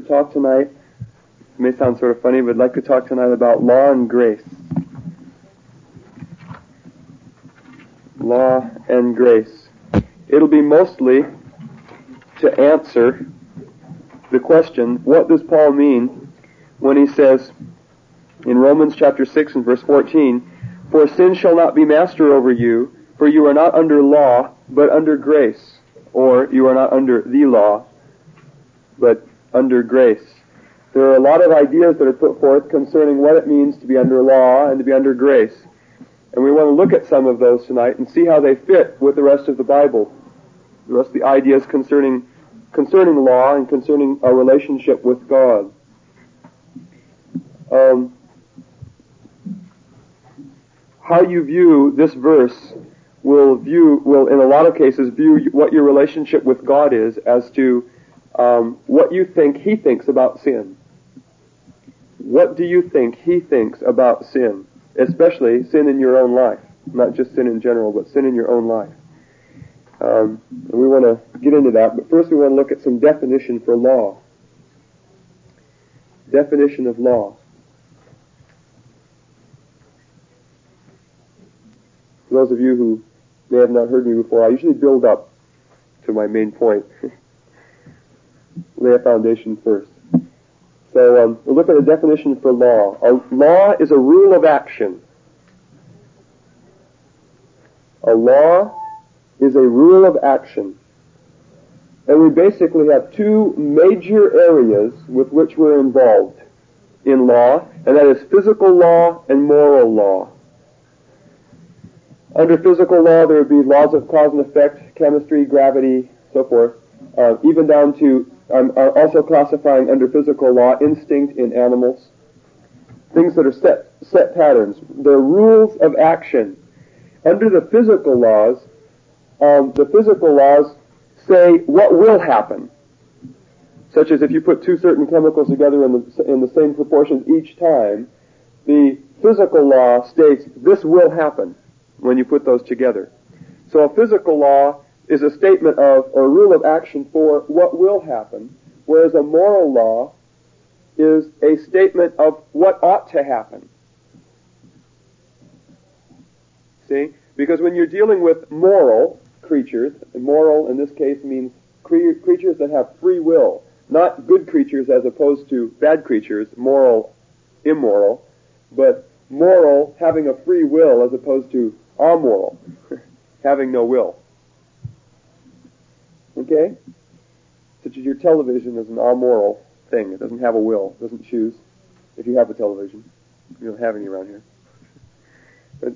talk tonight, it may sound sort of funny, but I'd like to talk tonight about law and grace. Law and grace. It'll be mostly to answer the question, what does Paul mean when he says in Romans chapter 6 and verse 14, "For sin shall not be master over you, for you are not under law, but under grace." Or, you are not under the law, but under grace. There are a lot of ideas that are put forth concerning what it means to be under law and to be under grace. And we want to look at some of those tonight and see how they fit with the rest of the Bible. The rest of the ideas concerning law and concerning our relationship with God. How you view this verse will in a lot of cases view what your relationship with God is as to what you think He thinks about sin. What do you think He thinks about sin? Especially sin in your own life. Not just sin in general, but sin in your own life. And we want to get into that, but first we want to look at some definition for law. Definition of law. For those of you who may have not heard me before, I usually build up to my main point. Lay a foundation first. So we'll look at a definition for law. A law is a rule of action. A law is a rule of action. And we basically have two major areas with which we're involved in law, and that is physical law and moral law. Under physical law, there would be laws of cause and effect, chemistry, gravity, so forth, even down to also classifying under physical law instinct in animals, things that are set patterns. They're rules of action. Under the physical laws say what will happen, such as if you put two certain chemicals together in the same proportions each time, the physical law states this will happen when you put those together. So a physical law is a statement of, or a rule of action for what will happen, whereas a moral law is a statement of what ought to happen. See? Because when you're dealing with moral creatures, moral in this case means creatures that have free will, not good creatures as opposed to bad creatures, moral, immoral, but moral having a free will as opposed to amoral, having no will. Okay? Such as your television is an amoral thing. It doesn't have a will. It doesn't choose. If you have a television. You don't have any around here. But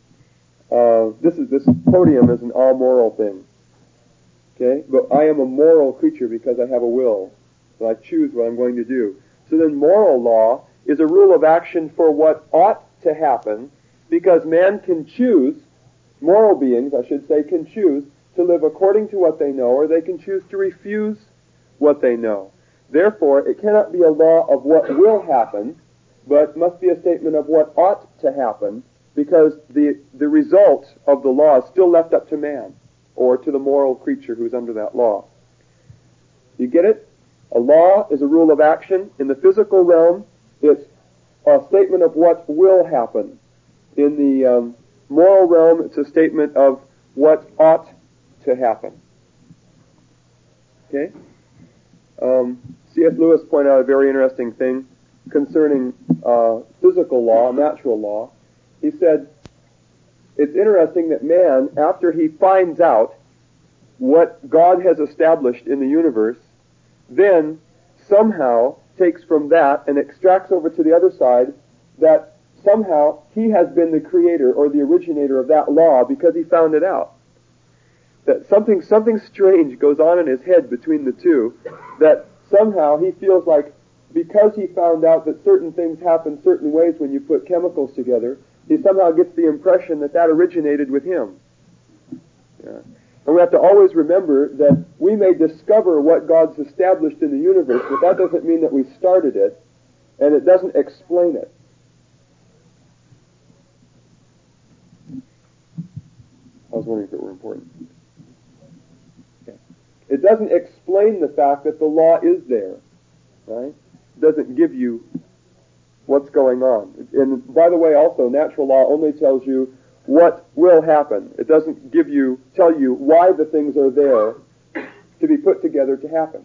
this podium is an amoral thing. Okay? But I am a moral creature because I have a will. So I choose what I'm going to do. So then moral law is a rule of action for what ought to happen, because man can choose, moral beings, I should say, can choose to live according to what they know, or they can choose to refuse what they know. Therefore, it cannot be a law of what will happen, but must be a statement of what ought to happen, because the result of the law is still left up to man, or to the moral creature who's under that law. You get it? A law is a rule of action. In the physical realm, it's a statement of what will happen. In the moral realm, it's a statement of what ought to happen. Okay? C.S. Lewis pointed out a very interesting thing concerning physical law, natural law. He said, it's interesting that man, after he finds out what God has established in the universe, then somehow takes from that and extracts over to the other side that somehow he has been the creator or the originator of that law because he found it out. That something strange goes on in his head between the two, that somehow he feels like because he found out that certain things happen certain ways when you put chemicals together, he somehow gets the impression that originated with him. Yeah. And we have to always remember that we may discover what God's established in the universe, but that doesn't mean that we started it, and it doesn't explain it. I was wondering if it were important. Okay. It doesn't explain the fact that the law is there, right? doesn't give you what's going on. And by the way, also, natural law only tells you what will happen. It doesn't tell you why the things are there to be put together to happen.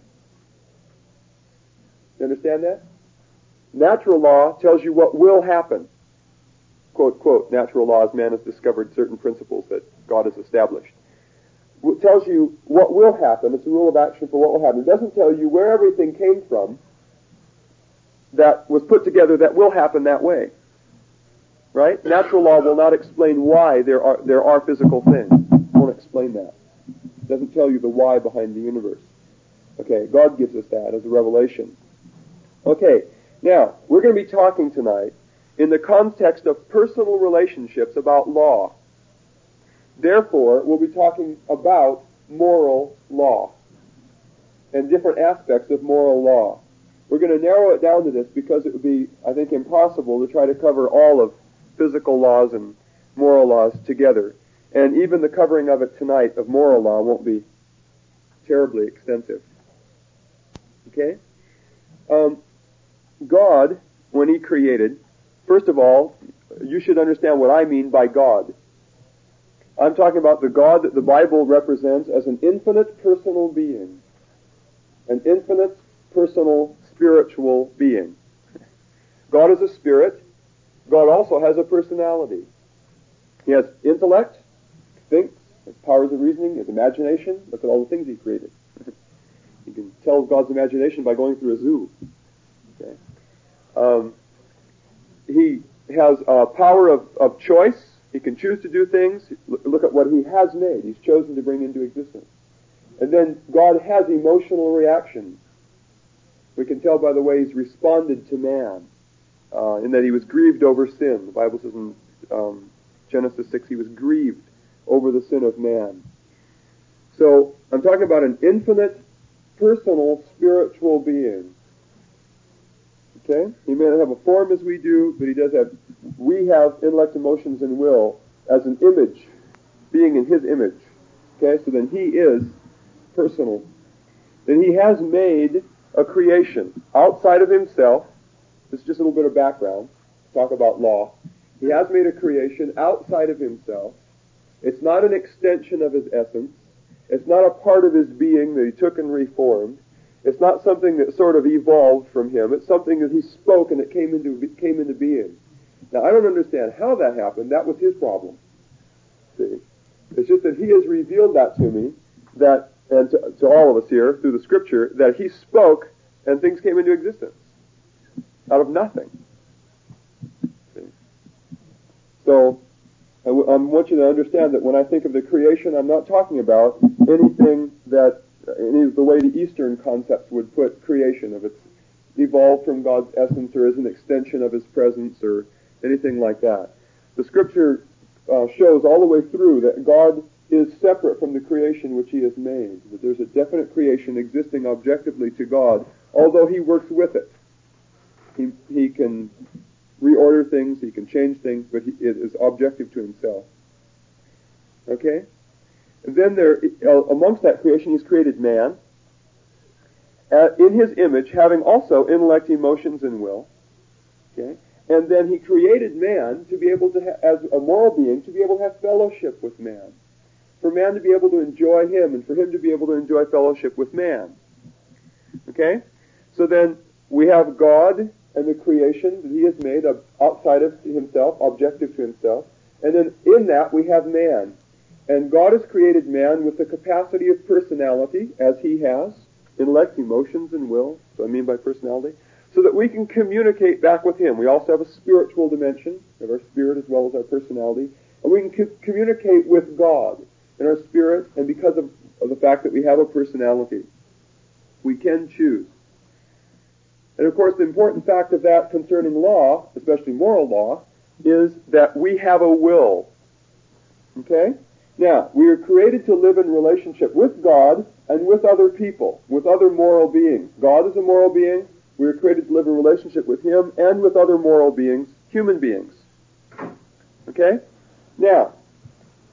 You understand that? Natural law tells you what will happen. Quote, quote, natural law as man has discovered certain principles that God has established. It tells you what will happen. It's a rule of action for what will happen. It doesn't tell you where everything came from that was put together that will happen that way. Right? Natural law will not explain why there are physical things. It won't explain that. It doesn't tell you the why behind the universe. Okay, God gives us that as a revelation. Okay, now, we're going to be talking tonight in the context of personal relationships about law. Therefore, we'll be talking about moral law and different aspects of moral law. We're going to narrow it down to this because it would be, I think, impossible to try to cover all of physical laws and moral laws together. And even the covering of it tonight of moral law won't be terribly extensive. Okay? God, when He created, first of all, you should understand what I mean by God. I'm talking about the God that the Bible represents as an infinite personal being. An infinite personal spiritual being. God is a spirit. God also has a personality. He has intellect, thinks, has powers of reasoning, has imagination. Look at all the things He created. You can tell God's imagination by going through a zoo. Okay. He has a power of choice. He can choose to do things. Look at what He has made. He's chosen to bring into existence. And then God has emotional reactions. We can tell by the way He's responded to man, in that He was grieved over sin. The Bible says in Genesis 6, He was grieved over the sin of man. So, I'm talking about an infinite, personal, spiritual being. Okay? He may not have a form as we do, but we have intellect, emotions, and will as an image, being in His image. Okay? So then He is personal. Then He has made a creation outside of Himself. This is just a little bit of background. Talk about law. He has made a creation outside of Himself. It's not an extension of His essence. It's not a part of His being that He took and reformed. It's not something that sort of evolved from Him. It's something that He spoke and it came into being. Now, I don't understand how that happened. That was His problem. See? It's just that He has revealed that to me, that, and to all of us here through the Scripture, that He spoke and things came into existence out of nothing. See? So, I want you to understand that when I think of the creation, I'm not talking about anything that any of the way the Eastern concepts would put creation, if it's evolved from God's essence or is an extension of His presence or anything like that. The Scripture shows all the way through that God is separate from the creation which He has made. That there's a definite creation existing objectively to God, although He works with it. He can reorder things, He can change things, but it is objective to Himself. Okay? And then amongst that creation, He's created man in His image, having also intellect, emotions, and will. Okay? And then He created man to be able to, as a moral being, to be able to have fellowship with man. For man to be able to enjoy Him, and for Him to be able to enjoy fellowship with man. Okay? So then, we have God and the creation that He has made outside of Himself, objective to Himself. And then in that, we have man. And God has created man with the capacity of personality, as He has, intellect, emotions, and will. So I mean by personality. So that we can communicate back with Him. We also have a spiritual dimension. We have our spirit as well as our personality. And we can communicate with God in our spirit, and because of the fact that we have a personality, we can choose. And of course, the important fact of that concerning law, especially moral law, is that we have a will. Okay? Now, we are created to live in relationship with God and with other people, with other moral beings. God is a moral being. We are created to live in relationship with Him and with other moral beings, human beings. Okay? Now,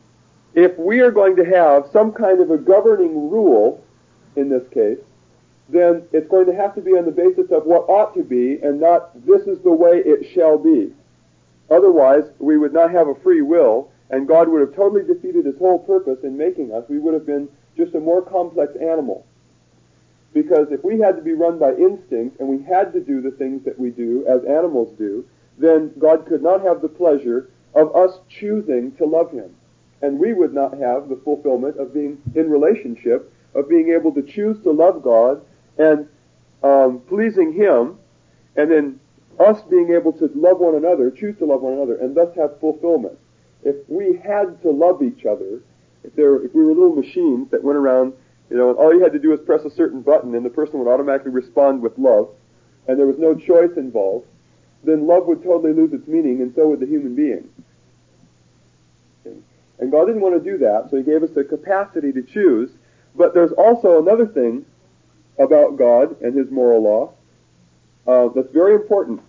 if we are going to have some kind of a governing rule, in this case, then it's going to have to be on the basis of what ought to be and not this is the way it shall be. Otherwise, we would not have a free will, and God would have totally defeated his whole purpose in making us. We would have been just a more complex animal. Because if we had to be run by instinct and we had to do the things that we do as animals do, then God could not have the pleasure of us choosing to love him. And we would not have the fulfillment of being in relationship, of being able to choose to love God and pleasing him, and then us being able to love one another, choose to love one another, and thus have fulfillment. If we had to love each other, if we were little machines that went around, and all you had to do was press a certain button and the person would automatically respond with love, and there was no choice involved, then love would totally lose its meaning, and so would the human being. Okay? And God didn't want to do that, so he gave us the capacity to choose. But there's also another thing about God and his moral law that's very important.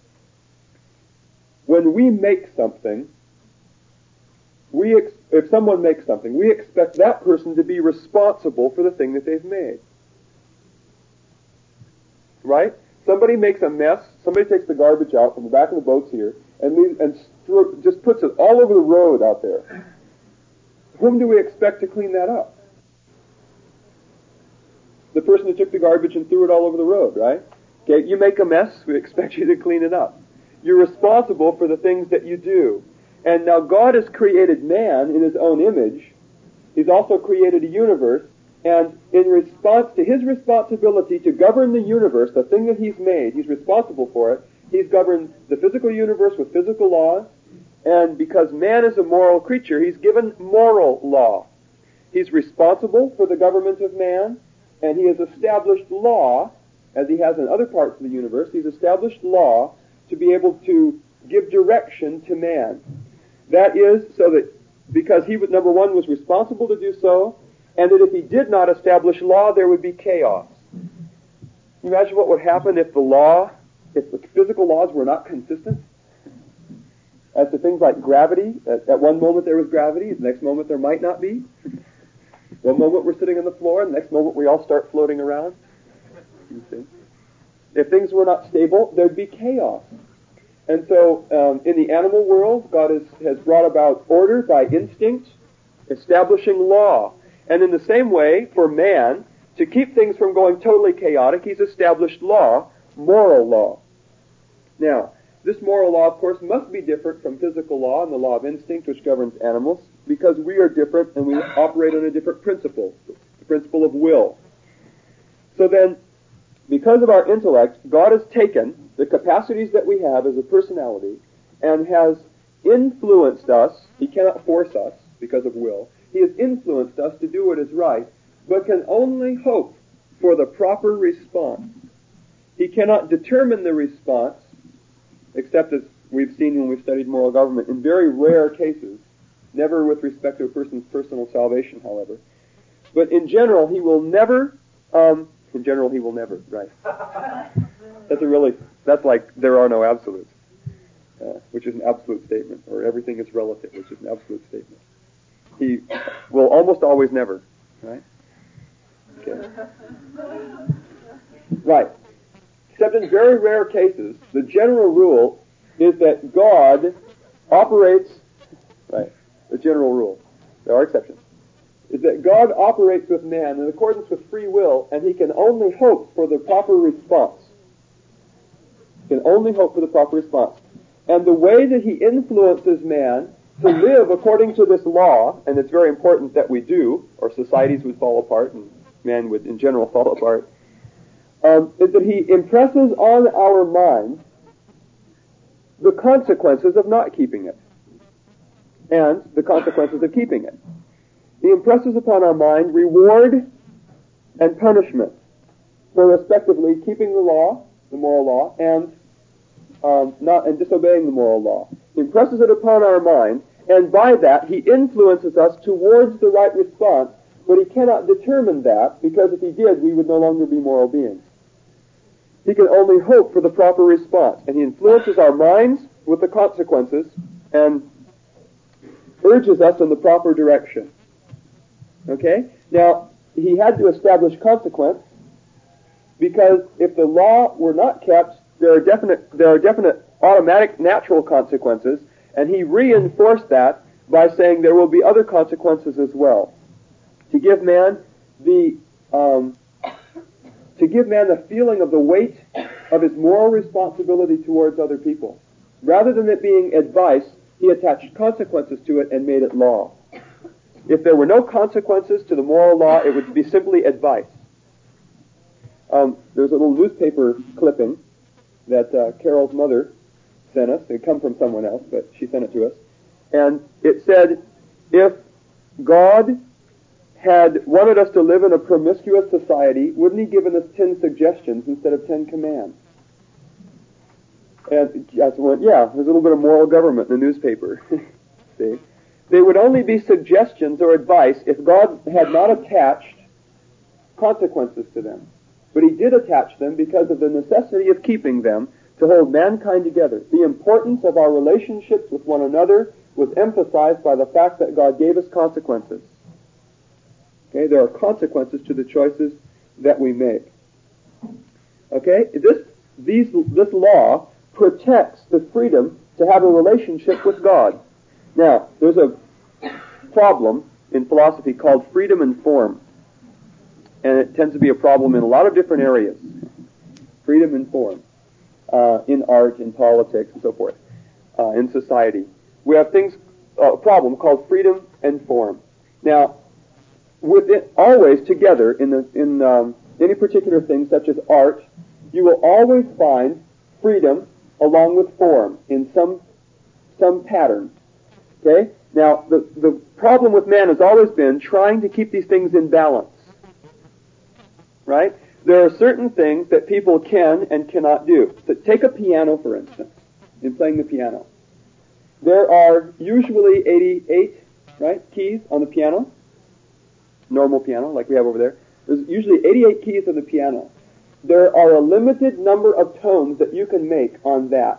When we make something, if someone makes something, we expect that person to be responsible for the thing that they've made. Right? Somebody makes a mess, somebody takes the garbage out from the back of the boats here, and just puts it all over the road out there. Whom do we expect to clean that up? The person who took the garbage and threw it all over the road, right? Okay, you make a mess, we expect you to clean it up. You're responsible for the things that you do. And now God has created man in his own image. He's also created a universe, and in response to his responsibility to govern the universe, the thing that he's made, he's responsible for it. He's governed the physical universe with physical laws, and because man is a moral creature, he's given moral law. He's responsible for the government of man, and he has established law, as he has in other parts of the universe. He's established law to be able to give direction to man. That is so that because he, number one, was responsible to do so, and that if he did not establish law, there would be chaos. Imagine what would happen if the physical laws were not consistent. As to things like gravity, at one moment there was gravity, the next moment there might not be. One moment we're sitting on the floor, and the next moment we all start floating around. You see? If things were not stable, there'd be chaos. And so, in the animal world, God has brought about order by instinct, establishing law. And in the same way, for man, to keep things from going totally chaotic, he's established law, moral law. Now, this moral law, of course, must be different from physical law and the law of instinct, which governs animals, because we are different and we operate on a different principle, the principle of will. So then, because of our intellect, God has taken the capacities that we have as a personality and has influenced us. He cannot force us because of will. He has influenced us to do what is right, but can only hope for the proper response. He cannot determine the response, except as we've seen when we've studied moral government, in very rare cases, never with respect to a person's personal salvation, however. But in general, he will never, right. That's like there are no absolutes, which is an absolute statement, or everything is relative, which is an absolute statement. He will almost always never, right? Okay. Right. Except in very rare cases, the general rule is that God operates, right, the general rule, there are exceptions, is that God operates with man in accordance with free will, and he can only hope for the proper response. He can only hope for the proper response. And the way that he influences man to live according to this law, and it's very important that we do, or societies would fall apart, and man would in general fall apart, is that he impresses on our mind the consequences of not keeping it, and the consequences of keeping it. He impresses upon our mind reward and punishment for respectively keeping the law, the moral law, and disobeying the moral law. He impresses it upon our mind, and by that he influences us towards the right response, but he cannot determine that, because if he did, we would no longer be moral beings. He can only hope for the proper response, and he influences our minds with the consequences and urges us in the proper direction. Okay? Now, he had to establish consequence, because if the law were not kept, there are definite automatic natural consequences, and he reinforced that by saying there will be other consequences as well. To give man the feeling of the weight of his moral responsibility towards other people. Rather than it being advice, he attached consequences to it and made it law. If there were no consequences to the moral law, it would be simply advice. There's a little newspaper clipping that Carol's mother sent us. It come from someone else, but she sent it to us. And it said, if God had wanted us to live in a promiscuous society, wouldn't he given us 10 suggestions instead of 10 commands? And I went, yeah, there's a little bit of moral government in the newspaper. See? They would only be suggestions or advice if God had not attached consequences to them. But he did attach them because of the necessity of keeping them to hold mankind together. The importance of our relationships with one another was emphasized by the fact that God gave us consequences. Okay, there are consequences to the choices that we make. Okay, this law protects the freedom to have a relationship with God. Now, there's a problem in philosophy called freedom and form. And it tends to be a problem in a lot of different areas. Freedom and form. In art, in politics, and so forth. In society. We have a problem called freedom and form. Now, with it always together in any particular thing, such as art, you will always find freedom along with form in some pattern. Okay? Now, the problem with man has always been trying to keep these things in balance. Right? There are certain things that people can and cannot do. So take a piano, for instance, in playing the piano. There are usually 88, right, keys on the piano. Normal piano, like we have over there. There's usually 88 keys on the piano. There are a limited number of tones that you can make on that.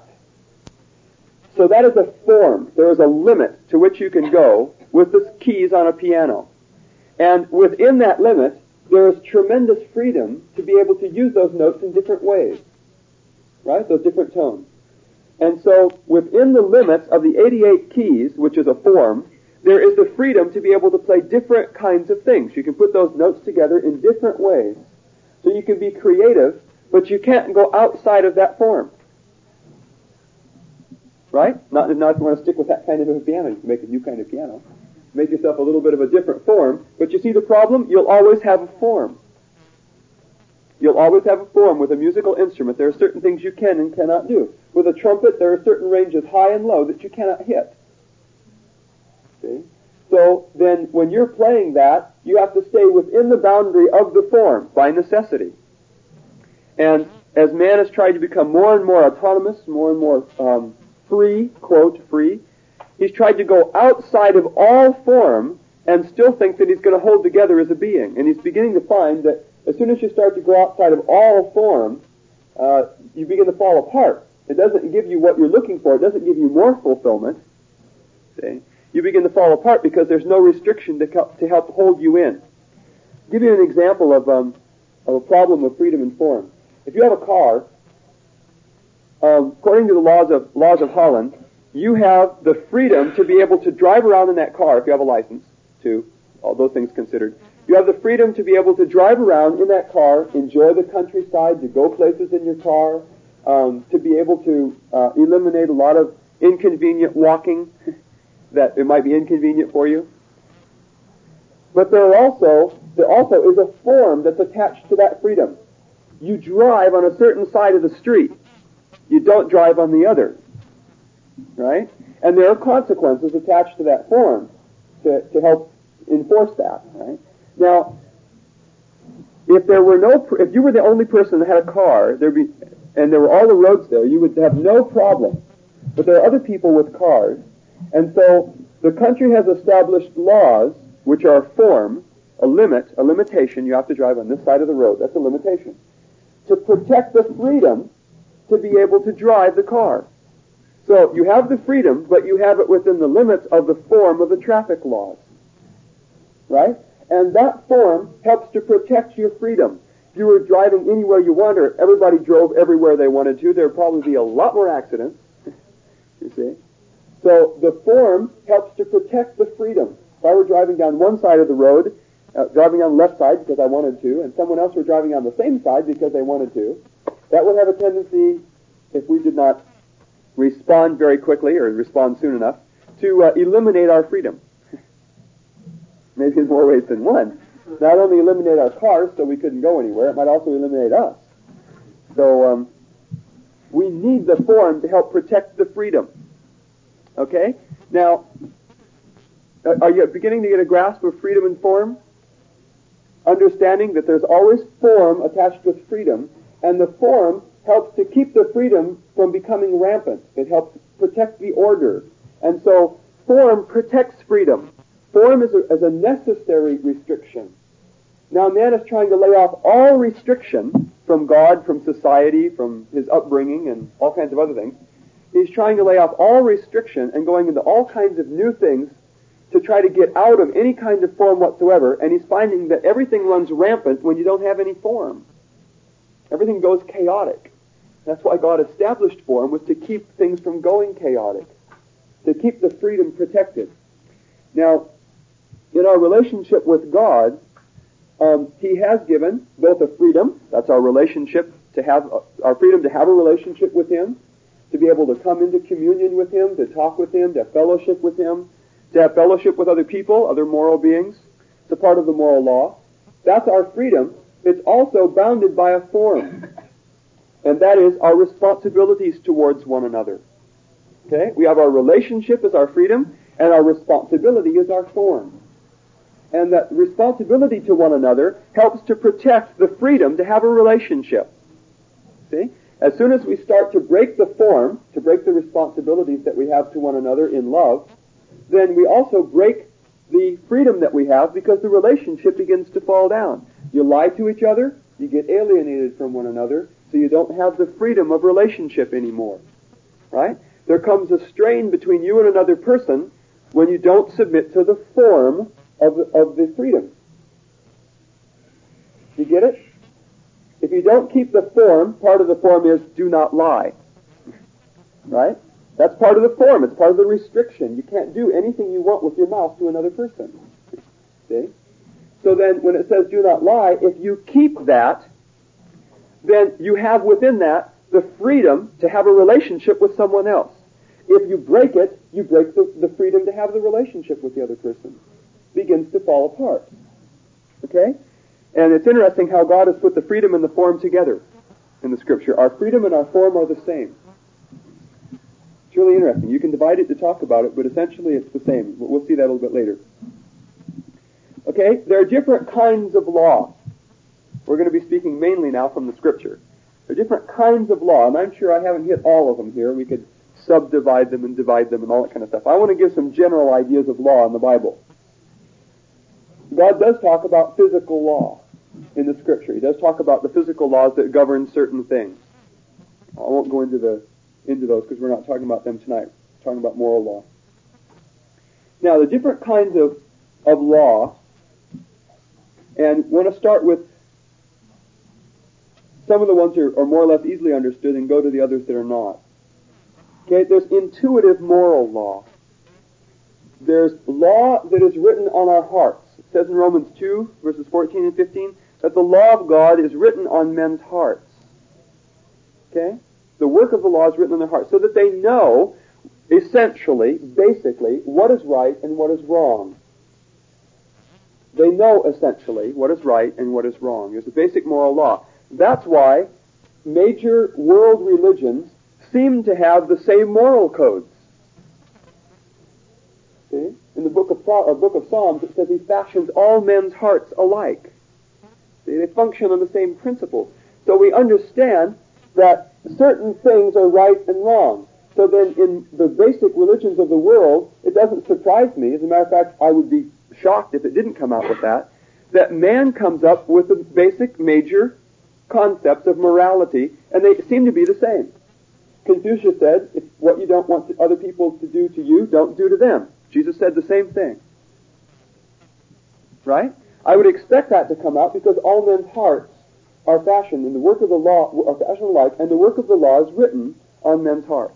So that is a form. There is a limit to which you can go with the keys on a piano. And within that limit, there is tremendous freedom to be able to use those notes in different ways. Right? Those different tones. And so, within the limits of the 88 keys, which is a form, there is the freedom to be able to play different kinds of things. You can put those notes together in different ways. So you can be creative, but you can't go outside of that form. Right? Not if you want to stick with that kind of a piano. You can make a new kind of piano. Make yourself a little bit of a different form. But you see the problem? You'll always have a form. You'll always have a form with a musical instrument. There are certain things you can and cannot do. With a trumpet, there are certain ranges high and low that you cannot hit. See? So then when you're playing that, you have to stay within the boundary of the form by necessity. And as man has tried to become more and more autonomous, more and more free, quote, free, he's tried to go outside of all form and still think that he's going to hold together as a being. And he's beginning to find that as soon as you start to go outside of all form, you begin to fall apart. It doesn't give you what you're looking for. It doesn't give you more fulfillment. See? You begin to fall apart because there's no restriction to help hold you in. I'll give you an example of a problem with freedom and form. If you have a car, according to the laws of Holland, you have the freedom to be able to drive around in that car if you have a license, too, all those things considered. You have the freedom to be able to drive around in that car, enjoy the countryside, to go places in your car, to be able to eliminate a lot of inconvenient walking that it might be inconvenient for you. But there also is a form that's attached to that freedom. You drive on a certain side of the street. You don't drive on the other. Right? And there are consequences attached to that form to help enforce that. Right? Now, if you were the only person that had a car, and there were all the roads there, you would have no problem. But there are other people with cars, and so the country has established laws which are form, a limitation. You have to drive on this side of the road. That's a limitation. To protect the freedom to be able to drive the car. So you have the freedom, but you have it within the limits of the form of the traffic laws. Right? And that form helps to protect your freedom. if you were driving anywhere you wanted, or everybody drove everywhere they wanted to, there would probably be a lot more accidents. You see? So the form helps to protect the freedom. If I were driving down one side of the road, driving on the left side because I wanted to, and someone else were driving on the same side because they wanted to, that would have a tendency, if we did not respond very quickly or respond soon enough, to eliminate our freedom. Maybe in more ways than one. Not only eliminate our cars so we couldn't go anywhere, it might also eliminate us. So we need the form to help protect the freedom. Okay? Now, are you beginning to get a grasp of freedom and form? Understanding that there's always form attached with freedom, and the form helps to keep the freedom from becoming rampant. It helps protect the order. And so form protects freedom. Form is a necessary restriction. Now man is trying to lay off all restriction from God, from society, from his upbringing, and all kinds of other things. He's trying to lay off all restriction and going into all kinds of new things to try to get out of any kind of form whatsoever, and he's finding that everything runs rampant when you don't have any form. Everything goes chaotic. That's why God established form, was to keep things from going chaotic, to keep the freedom protected. Now, in our relationship with God, he has given both a freedom, that's our relationship, to have our freedom to have a relationship with him, to be able to come into communion with him, to talk with him, to have fellowship with him, to have fellowship with other people, other moral beings. It's a part of the moral law. That's our freedom. It's also bounded by a form, and that is our responsibilities towards one another. Okay? We have our relationship as our freedom, and our responsibility is our form. And that responsibility to one another helps to protect the freedom to have a relationship. See? As soon as we start to break the form, to break the responsibilities that we have to one another in love, then we also break the freedom that we have, because the relationship begins to fall down. You lie to each other, you get alienated from one another, so you don't have the freedom of relationship anymore. Right? There comes a strain between you and another person when you don't submit to the form of the freedom. You get it? If you don't keep the form, part of the form is do not lie. Right? That's part of the form. It's part of the restriction. You can't do anything you want with your mouth to another person. See? So then when it says do not lie, if you keep that, then you have within that the freedom to have a relationship with someone else. If you break it, you break the freedom to have the relationship with the other person. It begins to fall apart. Okay? And it's interesting how God has put the freedom and the form together in the Scripture. Our freedom and our form are the same. It's really interesting. You can divide it to talk about it, but essentially it's the same. We'll see that a little bit later. Okay? There are different kinds of law. We're going to be speaking mainly now from the Scripture. There are different kinds of law, and I'm sure I haven't hit all of them here. We could subdivide them and divide them and all that kind of stuff. I want to give some general ideas of law in the Bible. God does talk about physical law in the Scripture. He does talk about the physical laws that govern certain things. I won't go into those because we're not talking about them tonight. We're talking about moral law. Now, the different kinds of law, and I want to start with some of the ones that are more or less easily understood and go to the others that are not. Okay, there's intuitive moral law. There's law that is written on our hearts. It says in Romans 2, verses 14 and 15, that the law of God is written on men's hearts. Okay? The work of the law is written on their hearts, so that they know, essentially, basically, what is right and what is wrong. They know, essentially, what is right and what is wrong. There's a basic moral law. That's why major world religions seem to have the same moral codes. See? In the book of Psalms, it says he fashions all men's hearts alike. See? They function on the same principles. So we understand that certain things are right and wrong. So then in the basic religions of the world, it doesn't surprise me. As a matter of fact, I would be shocked if it didn't come out with that man comes up with the basic major concepts of morality, and they seem to be the same. Confucius said, if what you don't want other people to do to you, don't do to them. Jesus said the same thing. Right? I would expect that to come out because all men's hearts are fashioned in the work of the law, are fashioned alike, and the work of the law is written on men's hearts.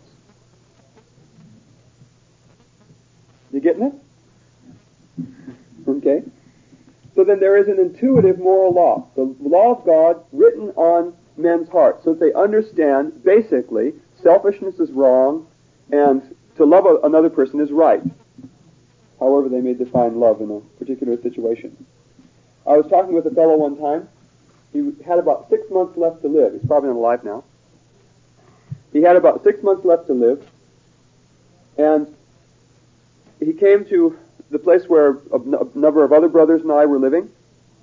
You getting it? Okay. So then there is an intuitive moral law, the law of God written on men's hearts, so that they understand, basically, selfishness is wrong, and to love another person is right, however they may define love in a particular situation. I was talking with a fellow one time. He had about 6 months left to live. He's probably not alive now. He had about 6 months left to live, and he came to the place where a number of other brothers and I were living,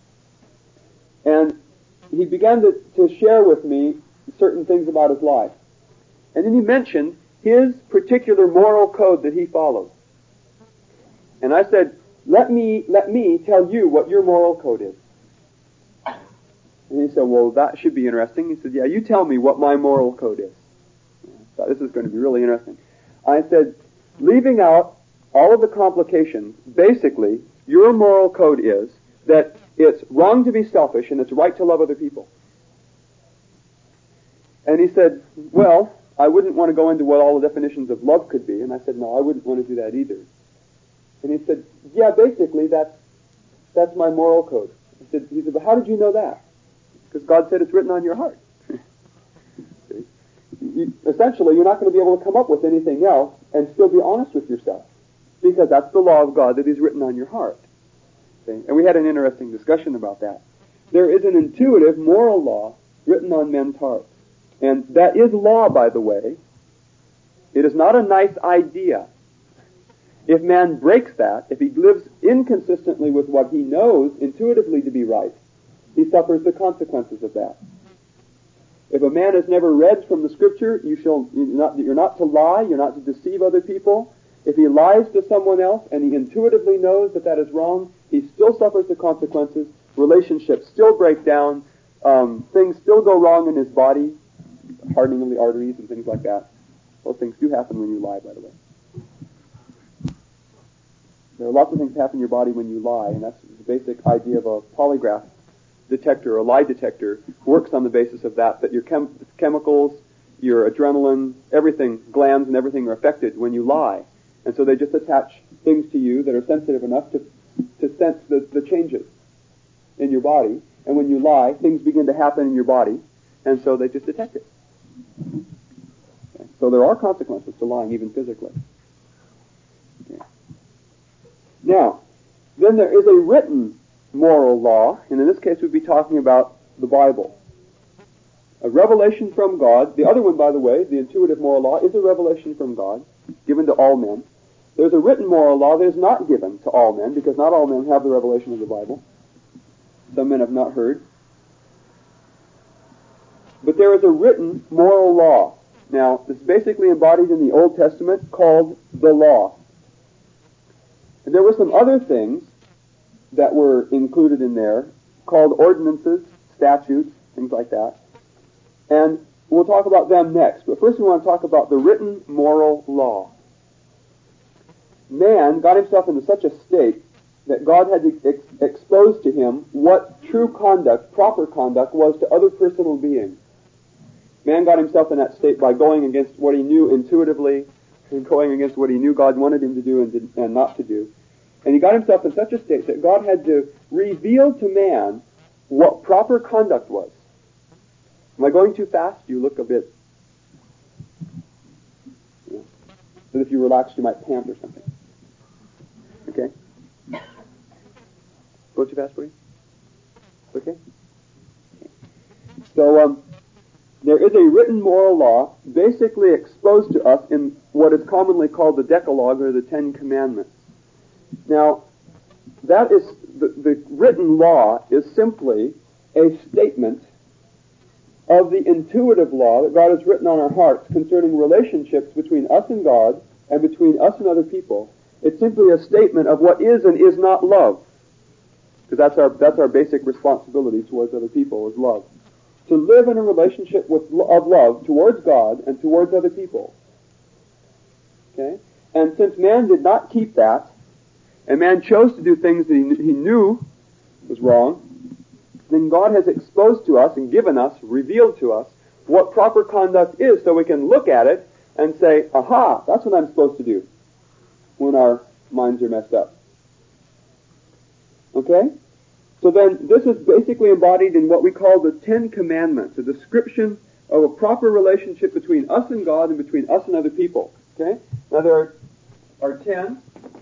and he began to share with me certain things about his life. And then he mentioned his particular moral code that he followed. And I said, let me tell you what your moral code is. And he said, well, that should be interesting. He said, yeah, you tell me what my moral code is. I thought this is going to be really interesting. I said, leaving out all of the complications, basically, your moral code is that it's wrong to be selfish and it's right to love other people. And he said, well, I wouldn't want to go into what all the definitions of love could be. And I said, no, I wouldn't want to do that either. And he said, yeah, basically, that's my moral code. He said, but how did you know that? Because God said it's written on your heart. Essentially, you're not going to be able to come up with anything else and still be honest with yourself, because that's the law of God that is written on your heart. See? And we had an interesting discussion about that. There is an intuitive moral law written on men's hearts. And that is law, by the way. It is not a nice idea. If man breaks that, if he lives inconsistently with what he knows intuitively to be right, he suffers the consequences of that. If a man has never read from the Scripture, you're not to lie, you're not to deceive other people. If he lies to someone else and he intuitively knows that that is wrong, he still suffers the consequences. Relationships still break down. Things still go wrong in his body, hardening of the arteries and things like that. Those things do happen when you lie, by the way. There are lots of things that happen in your body when you lie, and that's the basic idea of a polygraph detector, a lie detector, works on the basis of that your chemicals, your adrenaline, everything, glands and everything are affected when you lie. And so they just attach things to you that are sensitive enough to sense the changes in your body. And when you lie, things begin to happen in your body, and so they just detect it. Okay. So there are consequences to lying, even physically. Okay. Now, then there is a written moral law, and in this case we'd be talking about the Bible. A revelation from God. The other one, by the way, the intuitive moral law, is a revelation from God, given to all men. There's a written moral law that is not given to all men, because not all men have the revelation of the Bible. Some men have not heard. But there is a written moral law. Now, it's basically embodied in the Old Testament, called the law. And there were some other things that were included in there, called ordinances, statutes, things like that. And we'll talk about them next. But first we want to talk about the written moral law. Man got himself into such a state that God had to expose to him what true conduct, proper conduct, was to other personal beings. Man got himself in that state by going against what he knew intuitively and going against what he knew God wanted him to do and not to do. And he got himself in such a state that God had to reveal to man what proper conduct was. Am I going too fast? You look a bit... As if you relaxed, you might pant or something. Okay? Go too fast for you? Okay? So, there is a written moral law basically exposed to us in what is commonly called the Decalogue, or the Ten Commandments. Now, that is the written law is simply a statement of the intuitive law that God has written on our hearts concerning relationships between us and God and between us and other people. It's simply a statement of what is and is not love, because that's our basic responsibility towards other people, is love. To live in a relationship of love towards God and towards other people. Okay? And since man did not keep that, and man chose to do things that he knew was wrong, then God has exposed to us and given us, revealed to us, what proper conduct is, so we can look at it and say, aha, that's what I'm supposed to do when our minds are messed up. Okay? So then, this is basically embodied in what we call the Ten Commandments, a description of a proper relationship between us and God and between us and other people. Okay? Now there are 10.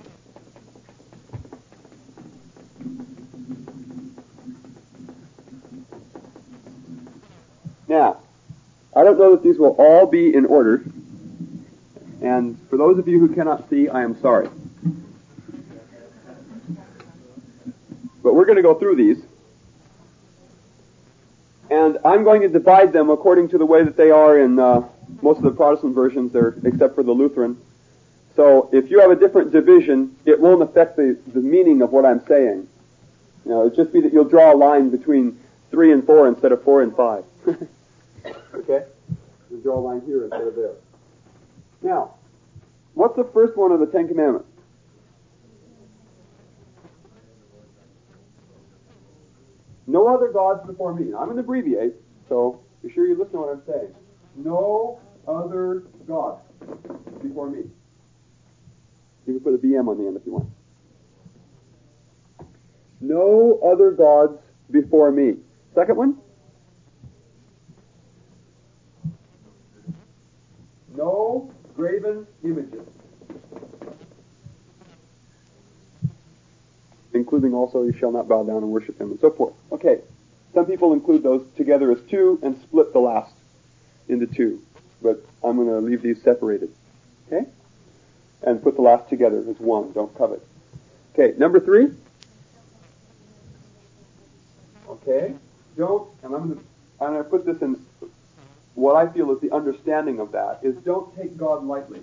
Now, I don't know that these will all be in order, and for those of you who cannot see, I am sorry. But we're going to go through these, and I'm going to divide them according to the way that they are in most of the Protestant versions, except for the Lutheran. So if you have a different division, it won't affect the meaning of what I'm saying. You know, it'll just be that you'll draw a line between 3 and 4 instead of 4 and 5. Okay? You draw a line here instead of there. Now, what's the first one of the Ten Commandments? No other gods before me. Now, I'm going to abbreviate, so be sure you listen to what I'm saying. No other gods before me. You can put a BM on the end if you want. No other gods before me. Second one? No graven images. Including also, you shall not bow down and worship him, and so forth. Okay. Some people include those together as 2 and split the last into 2. But I'm going to leave these separated. Okay? And put the last together as 1. Don't covet. Okay, number 3. Okay. Don't, and I'm going to put this in what I feel is the understanding of that, is don't take God lightly.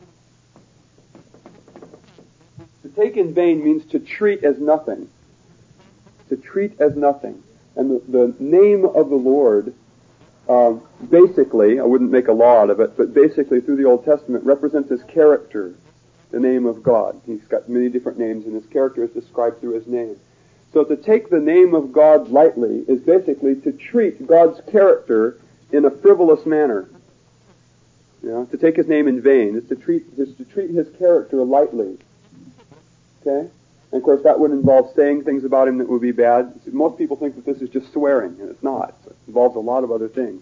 To take in vain means to treat as nothing. To treat as nothing. And the name of the Lord, basically, I wouldn't make a law out of it, but basically through the Old Testament represents his character, the name of God. He's got many different names, and his character is described through his name. So to take the name of God lightly is basically to treat God's character in a frivolous manner. You know, to take his name in vain is to treat his character lightly. Okay? And of course that would involve saying things about him that would be bad. Most people think that this is just swearing, and it's not. It involves a lot of other things.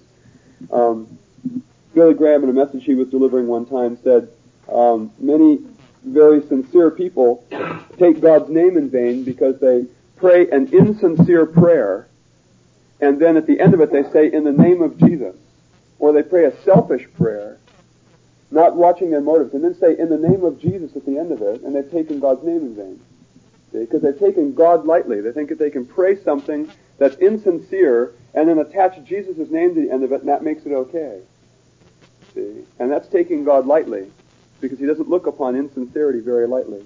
Billy Graham, in a message he was delivering one time, said, many very sincere people take God's name in vain because they pray an insincere prayer, and then at the end of it they say, in the name of Jesus. Or they pray a selfish prayer, not watching their motives, and then say, in the name of Jesus at the end of it, and they've taken God's name in vain. See? Because they've taken God lightly. They think that they can pray something that's insincere, and then attach Jesus' name to the end of it, and that makes it okay. See? And that's taking God lightly, because he doesn't look upon insincerity very lightly.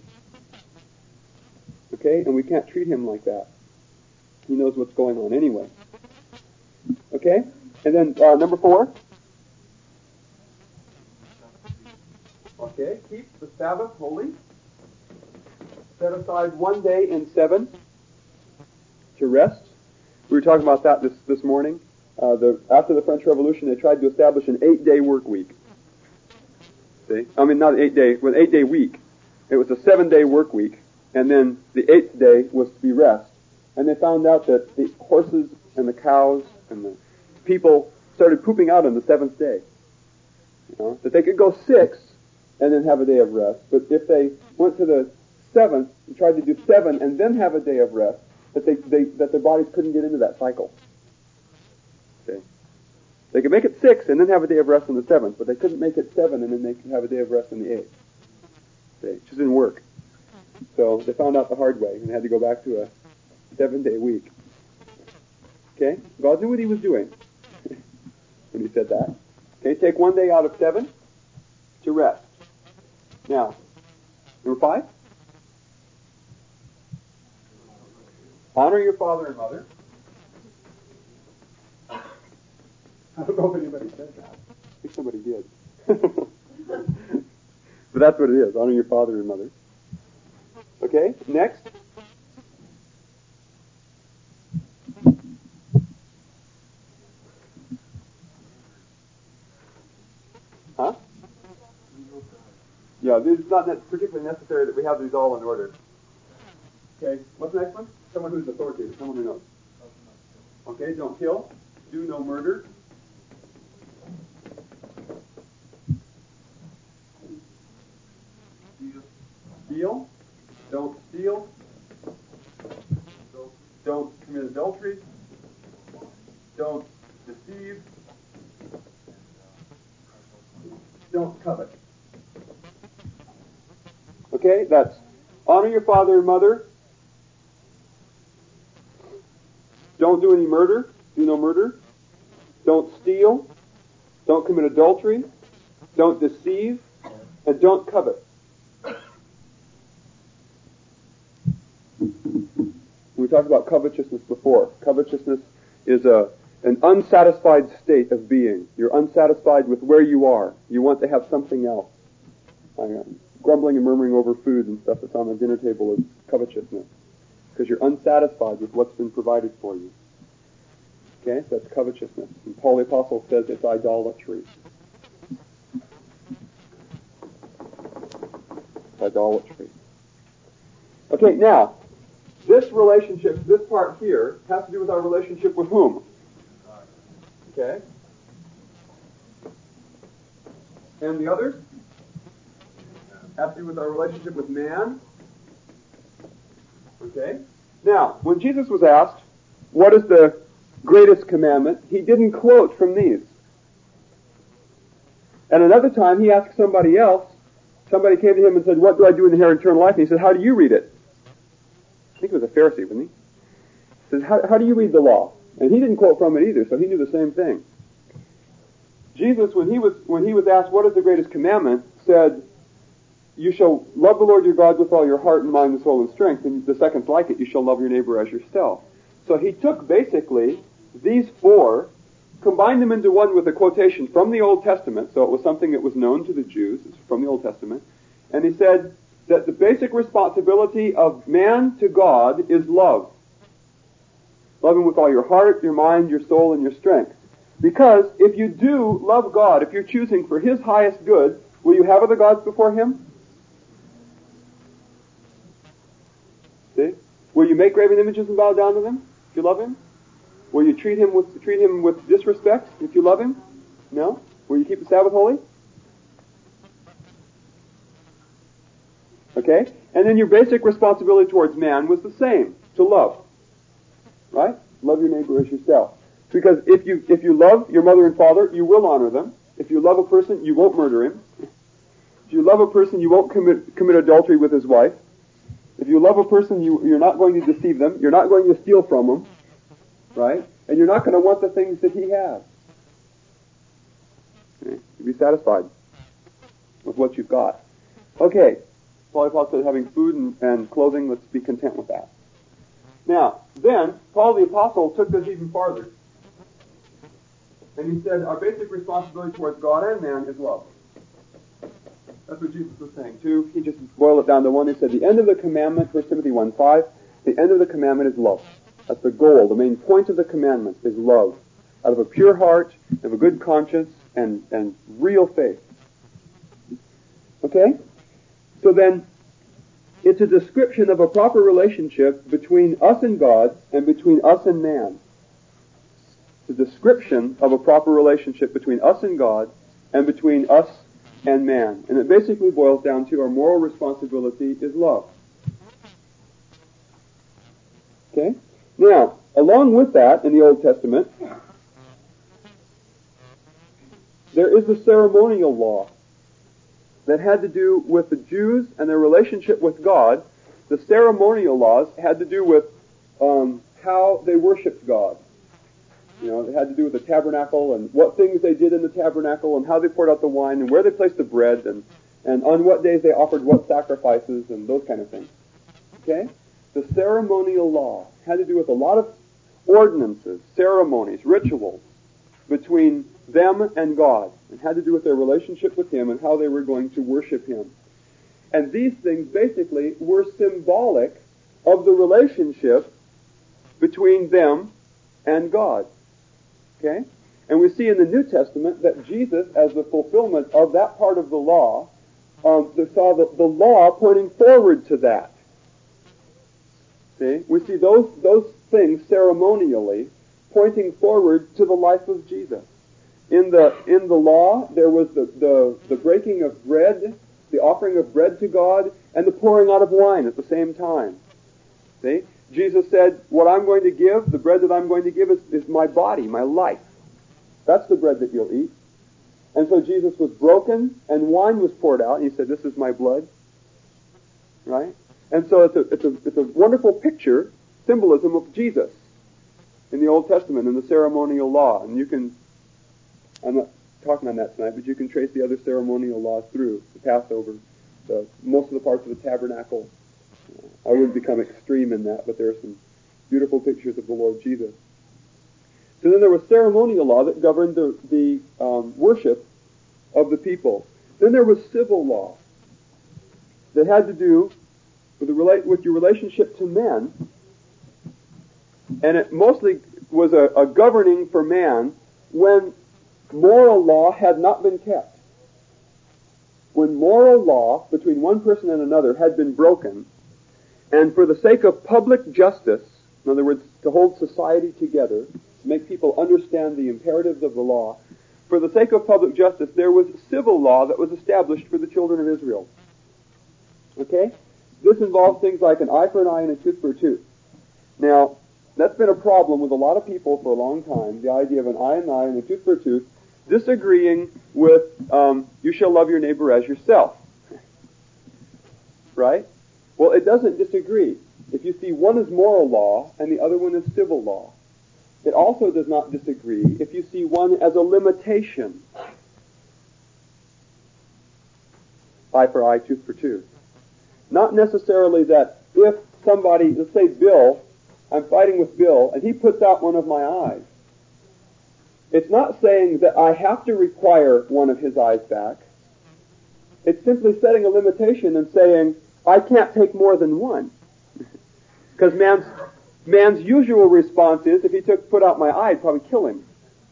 Okay? And we can't treat him like that. He knows what's going on anyway. Okay? And then number 4. Okay, keep the Sabbath holy. Set aside one day in 7 to rest. We were talking about that this morning. After the French Revolution, they tried to establish an 8-day work week. See? I mean, not an 8-day, but an 8-day week. It was a 7-day work week, and then the 8th day was to be rest. And they found out that the horses and the cows and the people started pooping out on the 7th day. You know, that they could go 6 and then have a day of rest. But if they went to the 7th and tried to do 7 and then have a day of rest, that their bodies couldn't get into that cycle. Okay. They could make it 6 and then have a day of rest on the 7th, but they couldn't make it 7 and then they could have a day of rest on the 8th. Okay. It just didn't work. So they found out the hard way and had to go back to a 7-day week. Okay? God knew what he was doing when he said that. Okay, take one day out of 7 to rest. Now, number 5. Honor your father and mother. I don't know if anybody said that. I think somebody did. But that's what it is. Honor your father and mother. Okay, next. Yeah, it's not particularly necessary that we have these all in order. Okay, what's the next one? Someone who's authoritative, someone who knows. Okay, don't kill. Do no murder. Steal. Don't steal. Don't commit adultery. Don't deceive. Don't covet. Okay, that's honor your father and mother. Don't do any murder. Do no murder. Don't steal. Don't commit adultery. Don't deceive. And don't covet. We talked about covetousness before. Covetousness is an unsatisfied state of being. You're unsatisfied with where you are. You want to have something else. Grumbling and murmuring over food and stuff that's on the dinner table is covetousness, because you're unsatisfied with what's been provided for you. Okay, so that's covetousness. And Paul the Apostle says it's idolatry. Idolatry. Okay, now, this relationship, this part here, has to do with our relationship with whom? Okay. And the others? Have to do with our relationship with man. Okay. Now, when Jesus was asked, what is the greatest commandment, he didn't quote from these. And another time he asked somebody else, somebody came to him and said, what do I do in inherit eternal life? And he said, how do you read it? I think it was a Pharisee, wasn't he? He says, how do you read the law? And he didn't quote from it either, so he knew the same thing. Jesus, when he was asked what is the greatest commandment, said, you shall love the Lord your God with all your heart and mind and soul and strength, and the second's like it, you shall love your neighbor as yourself. So he took basically these four, combined them into one with a quotation from the Old Testament, so it was something that was known to the Jews, it's from the Old Testament, and he said that the basic responsibility of man to God is love. Love him with all your heart, your mind, your soul, and your strength. Because if you do love God, if you're choosing for his highest good, will you have other gods before him? See? Will you make graven images and bow down to them if you love him? Will you treat him with disrespect if you love him? No? Will you keep the Sabbath holy? Okay? And then your basic responsibility towards man was the same, to love. Right? Love your neighbor as yourself. Because if you love your mother and father, you will honor them. If you love a person, you won't murder him. If you love a person, you won't commit adultery with his wife. If you love a person, you're not going to deceive them. You're not going to steal from them. Right? And you're not going to want the things that he has. Okay? You'll be satisfied with what you've got. Okay. Paul the Apostle said having food and clothing, let's be content with that. Now, then, Paul the Apostle took this even farther. And he said, our basic responsibility towards God and man is love. That's what Jesus was saying, too. He just boiled it down to one. He said, the end of the commandment, 1 Timothy 1:5, the end of the commandment is love. That's the goal. The main point of the commandment is love. Out of a pure heart, of a good conscience, and real faith. Okay? So then, it's a description of a proper relationship between us and God and between us and man. It's a description of a proper relationship between us and God and between us and man. And it basically boils down to our moral responsibility is love. Okay? Now, along with that, in the Old Testament, there is the ceremonial law that had to do with the Jews and their relationship with God. The ceremonial laws had to do with how they worshipped God. You know, they had to do with the tabernacle and what things they did in the tabernacle and how they poured out the wine and where they placed the bread and on what days they offered what sacrifices and those kind of things. Okay? The ceremonial law had to do with a lot of ordinances, ceremonies, rituals between them and God. It had to do with their relationship with him and how they were going to worship him. And these things basically were symbolic of the relationship between them and God. Okay? And we see in the New Testament that Jesus, as the fulfillment of that part of the law, they saw the law pointing forward to that. See? We see those things ceremonially pointing forward to the life of Jesus. In the law, there was the breaking of bread, the offering of bread to God, and the pouring out of wine at the same time. See? Jesus said, what I'm going to give, the bread that I'm going to give is my body, my life. That's the bread that you'll eat. And so Jesus was broken, and wine was poured out, and he said, this is my blood. Right? And so it's a wonderful picture, symbolism of Jesus in the Old Testament, in the ceremonial law. And you can, I'm not talking on that tonight, but you can trace the other ceremonial laws through the Passover, most of the parts of the tabernacle. I wouldn't become extreme in that, but there are some beautiful pictures of the Lord Jesus. So then there was ceremonial law that governed the worship of the people. Then there was civil law that had to do with your relationship to men, and it mostly was a governing for man when moral law had not been kept. When moral law between one person and another had been broken, and for the sake of public justice, in other words, to hold society together, to make people understand the imperatives of the law, for the sake of public justice, there was civil law that was established for the children of Israel. Okay? This involves things like an eye for an eye and a tooth for a tooth. Now, that's been a problem with a lot of people for a long time, the idea of an eye and a tooth for a tooth, disagreeing with you shall love your neighbor as yourself. Right? Well, it doesn't disagree. If you see one is moral law and the other one is civil law. It also does not disagree if you see one as a limitation. Eye for eye, tooth for tooth. Not necessarily that if somebody, let's say Bill, I'm fighting with Bill, and he puts out one of my eyes. It's not saying that I have to require one of his eyes back. It's simply setting a limitation and saying, I can't take more than one. Because man's usual response is, if he put out my eye, I'd probably kill him.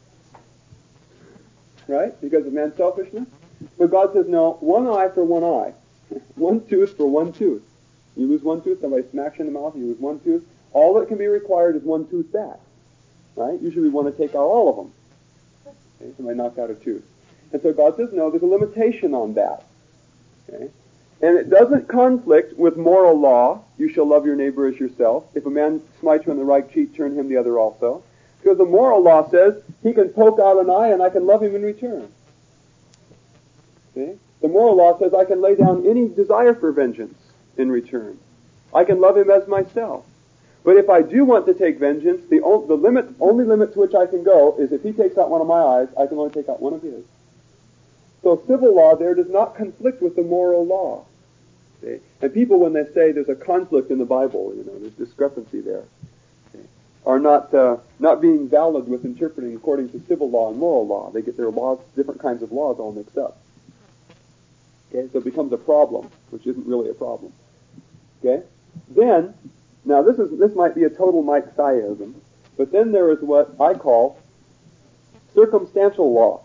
Right? Because of man's selfishness. But God says, no, one eye for one eye. One tooth for one tooth. You lose one tooth, somebody smacks you in the mouth, you lose one tooth. All that can be required is one tooth back. Right? Usually we want to take out all of them. Okay? Somebody knocked out a tooth. And so God says, no, there's a limitation on that. Okay? And it doesn't conflict with moral law. You shall love your neighbor as yourself. If a man smites you on the right cheek, turn him the other also. Because the moral law says he can poke out an eye and I can love him in return. See? The moral law says I can lay down any desire for vengeance in return. I can love him as myself. But if I do want to take vengeance, the only limit to which I can go is if he takes out one of my eyes, I can only take out one of his. So civil law there does not conflict with the moral law. Okay? And people, when they say there's a conflict in the Bible, there's discrepancy there, okay, are not being valid with interpreting according to civil law and moral law. They get their laws, different kinds of laws, all mixed up. Okay, so it becomes a problem, which isn't really a problem. Okay, then now this might be a total Mike Siasm, but then there is what I call circumstantial law.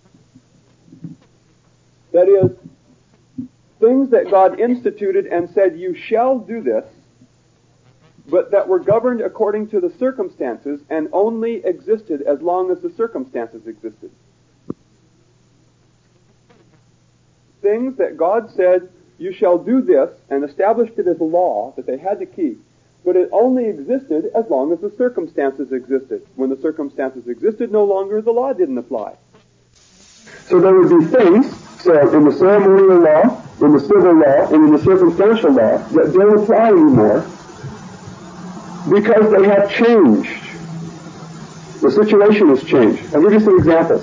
That is, things that God instituted and said, you shall do this, but that were governed according to the circumstances and only existed as long as the circumstances existed. Things that God said, you shall do this, and established it as a law that they had to keep, but it only existed as long as the circumstances existed. When the circumstances existed no longer, the law didn't apply. So there would be things said in the ceremonial law, in the civil law, and in the circumstantial law that don't apply anymore because they have changed. The situation has changed. I'll give you some examples.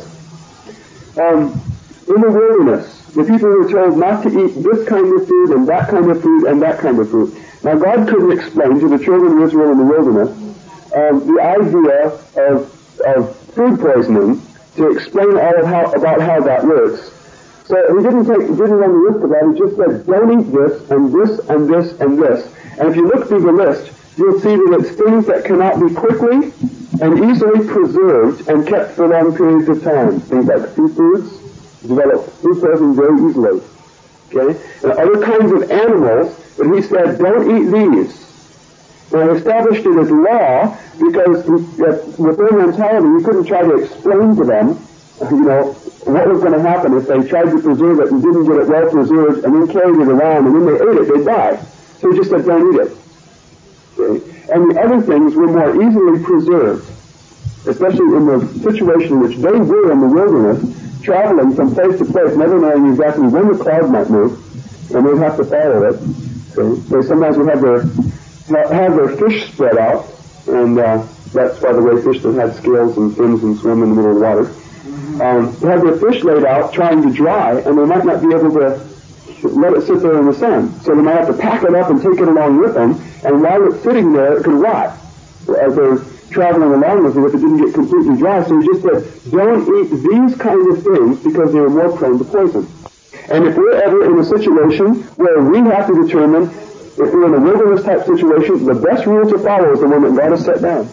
In the wilderness, the people were told not to eat this kind of food and that kind of food and that kind of food. Now God couldn't explain to the children of Israel in the wilderness the idea of food poisoning to explain about how that works. So he didn't run the list of that. He just said, don't eat this and this and this and this. And if you look through the list, you'll see that it's things that cannot be quickly and easily preserved and kept for long periods of time. Things like seafoods develop food poisoning very easily. Okay? And other kinds of animals, but he said, don't eat these. And I established it as law because with their mentality, you couldn't try to explain to them, what was going to happen if they tried to preserve it and didn't get it well preserved and then carried it around and then they ate it, they'd die. So he just said, don't eat it. Okay? And the other things were more easily preserved, especially in the situation in which they were in the wilderness, traveling from place to place, never knowing exactly when the cloud might move, and they'd have to follow it. So they sometimes would have their fish spread out, and that's by the way fish that had scales and fins and swim in the middle of the water. They have their fish laid out trying to dry, and they might not be able to let it sit there in the sun. So they might have to pack it up and take it along with them, and while it's sitting there, it could rot as they're traveling along with it if it didn't get completely dry. So he just said, don't eat these kinds of things because they are more prone to poison. And if we're ever in a situation where we have to determine, if we're in a wilderness type situation, the best rule to follow is the one that God has set down.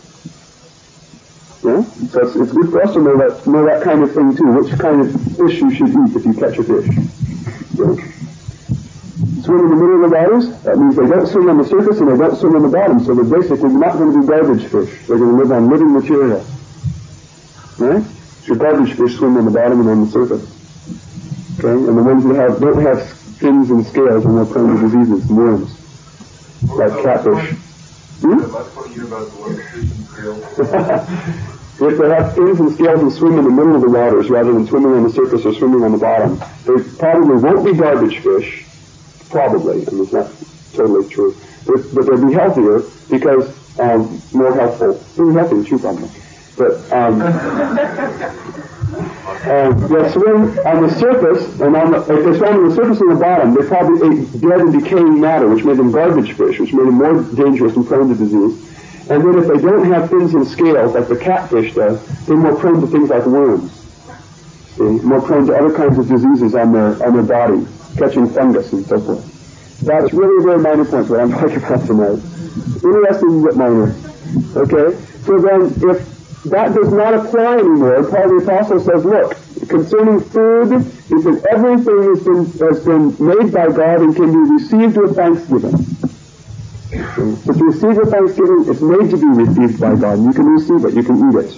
Yeah? So it's good for us to know that kind of thing too, which kind of fish you should eat if you catch a fish. Yeah? Swim in the middle of the waters, that means they don't swim on the surface and they don't swim on the bottom, so they're basically not going to be garbage fish. They're going to live on living material. Right? So garbage fish swim on the bottom and on the surface. Okay? And the ones that don't have fins and scales are more prone to diseases, worms, like catfish. If they have fins and scales and swim in the middle of the waters rather than swimming on the surface or swimming on the bottom, they probably won't be garbage fish. Probably, and it's not totally true. But they'll be healthier because more healthful. They'll be healthy, too, probably. But they'll swim on the surface, and if they swam on the surface and the bottom, they probably ate dead and decaying matter, which made them garbage fish, which made them more dangerous and prone to disease. And then if they don't have fins and scales, like the catfish does, they're more prone to things like worms. See? More prone to other kinds of diseases on their body, catching fungus and so forth. That's really a very minor point, what I'm talking about tonight. Interesting but minor. Okay? So then, if that does not apply anymore, Paul the Apostle says, look, concerning food, he says everything has been made by God and can be received with thanksgiving. If you receive with thanksgiving, it's made to be received by God. You can receive it. You can eat it.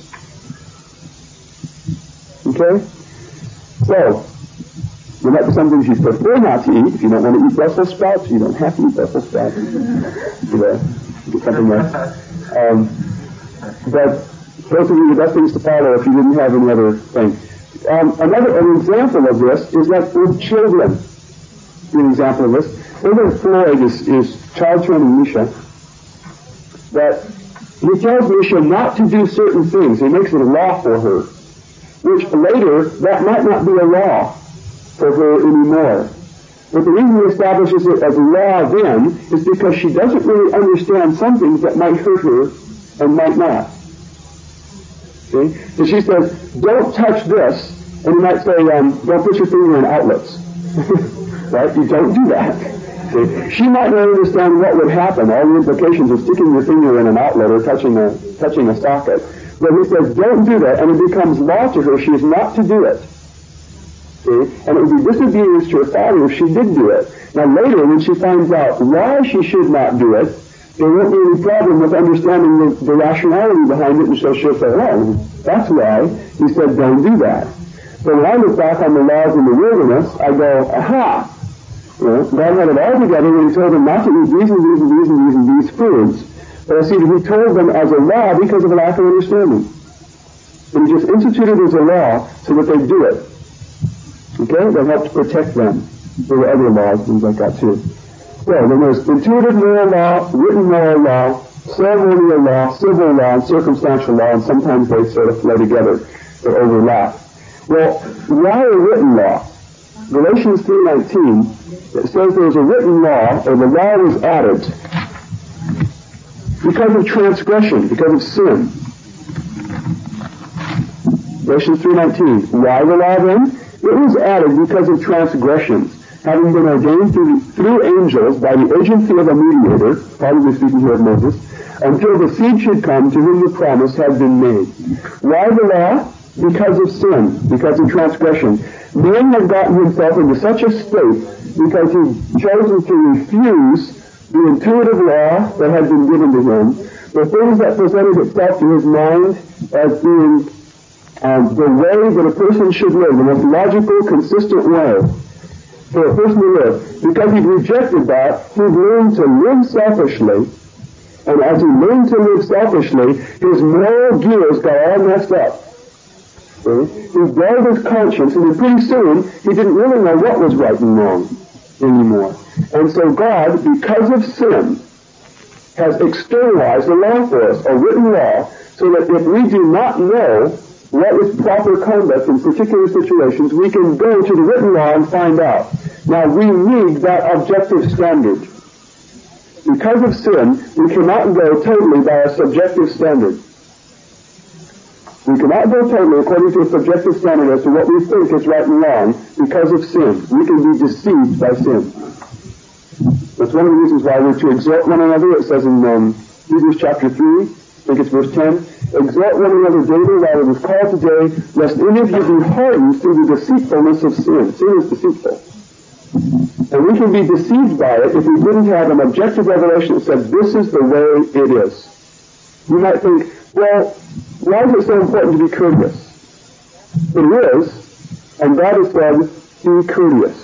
Okay? So, there might be some things you prefer not to eat. If you don't want to eat Brussels sprouts, you don't have to eat Brussels sprouts. Get something else. But those would be the best things to follow if you didn't have any other thing. An example of this is like with children. An example of this. William Floyd is child training Misha. That he tells Misha not to do certain things. He makes it a law for her. Which later, that might not be a law for her anymore. But the reason he establishes it as a law then is because she doesn't really understand some things that might hurt her and might not. See? So she says, don't touch this, and you might say, don't put your finger in outlets. Right? You don't do that. See? She might not understand what would happen, all the implications of sticking your finger in an outlet or touching a socket. But he says, don't do that, and it becomes law to her. She is not to do it. See? And it would be disobedience to her father if she did do it. Now later, when she finds out why she should not do it, there won't be any problem with understanding the rationality behind it, and so she'll say, oh, that's why he said don't do that. So when I look back on the laws in the wilderness, I go, aha! God had it all together when he told them not to eat these and these and these and these and these foods. But I see that he told them as a law because of a lack of understanding. And he just instituted it as a law so that they do it. Okay? That helped protect them. There were other laws, things like that too. Well, then there's intuitive moral law, written moral law, ceremonial law, civil law, and circumstantial law, and sometimes they sort of flow together or overlap. Well, why a written law? Galatians 3:19, it says there's a written law, or the law was added because of transgression, because of sin. Galatians 3:19, why the law then? It was added because of transgressions, having been ordained through angels by the agency of a mediator, probably speaking here of Moses, until the seed should come to whom the promise had been made. Why the law? Because of sin, because of transgression. Man has gotten himself into such a state because he's chosen to refuse the intuitive law that had been given to him, the things that presented itself to his mind as being the way that a person should live, the most logical, consistent way for a person to live. Because he'd rejected that, he'd learned to live selfishly, and as he learned to live selfishly, his moral gears got all messed up. He dulled his conscience, and then pretty soon, he didn't really know what was right and wrong anymore. And so God, because of sin, has externalized the law for us, a written law, so that if we do not know what is proper conduct in particular situations, we can go to the written law and find out. Now, we need that objective standard. Because of sin, we cannot go totally by a subjective standard. We cannot go totally according to a subjective standard as to what we think is right and wrong because of sin. We can be deceived by sin. That's one of the reasons why we're to exhort one another. It says in Hebrews chapter 3, I think it's verse 10, exhort one another daily while it is called today, lest any of you be hardened through the deceitfulness of sin. Sin is deceitful. And we can be deceived by it if we didn't have an objective revelation that said, this is the way it is. You might think, well, why is it so important to be courteous? It is, and God has said, be courteous.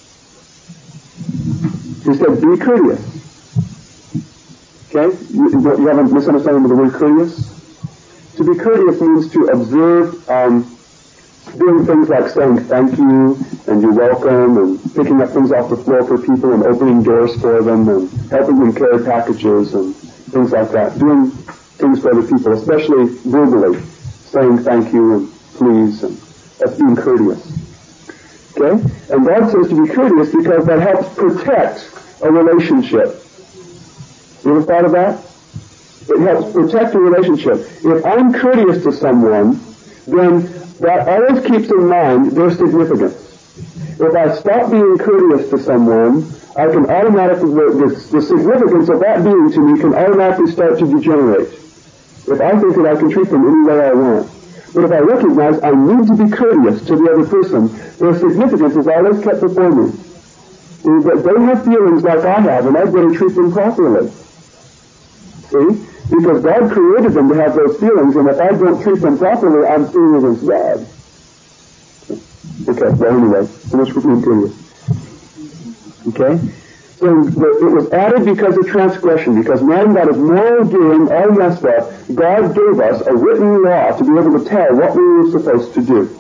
He said, be courteous. Okay? You have a misunderstanding of the word courteous? To be courteous means to observe doing things like saying thank you, and you're welcome, and picking up things off the floor for people, and opening doors for them, and helping them carry packages, and things like that. Doing things for other people, especially verbally, saying thank you and please, and that's being courteous. Okay? And God says to be courteous because that helps protect a relationship. You ever thought of that? It helps protect a relationship. If I'm courteous to someone, then that always keeps in mind their significance. If I stop being courteous to someone, I can automatically, the significance of that being to me can automatically start to degenerate. If I think that I can treat them any way I want. But if I recognize I need to be courteous to the other person, their significance is always kept before me. That they have feelings like I have, and I've got to treat them properly. See? Because God created them to have those feelings, and if I don't treat them properly, I'm sinning against God. Okay, well anyway, finish with being courteous. Okay? So it was added because of transgression, because man got his moral gearing all messed up. God gave us a written law to be able to tell what we were supposed to do.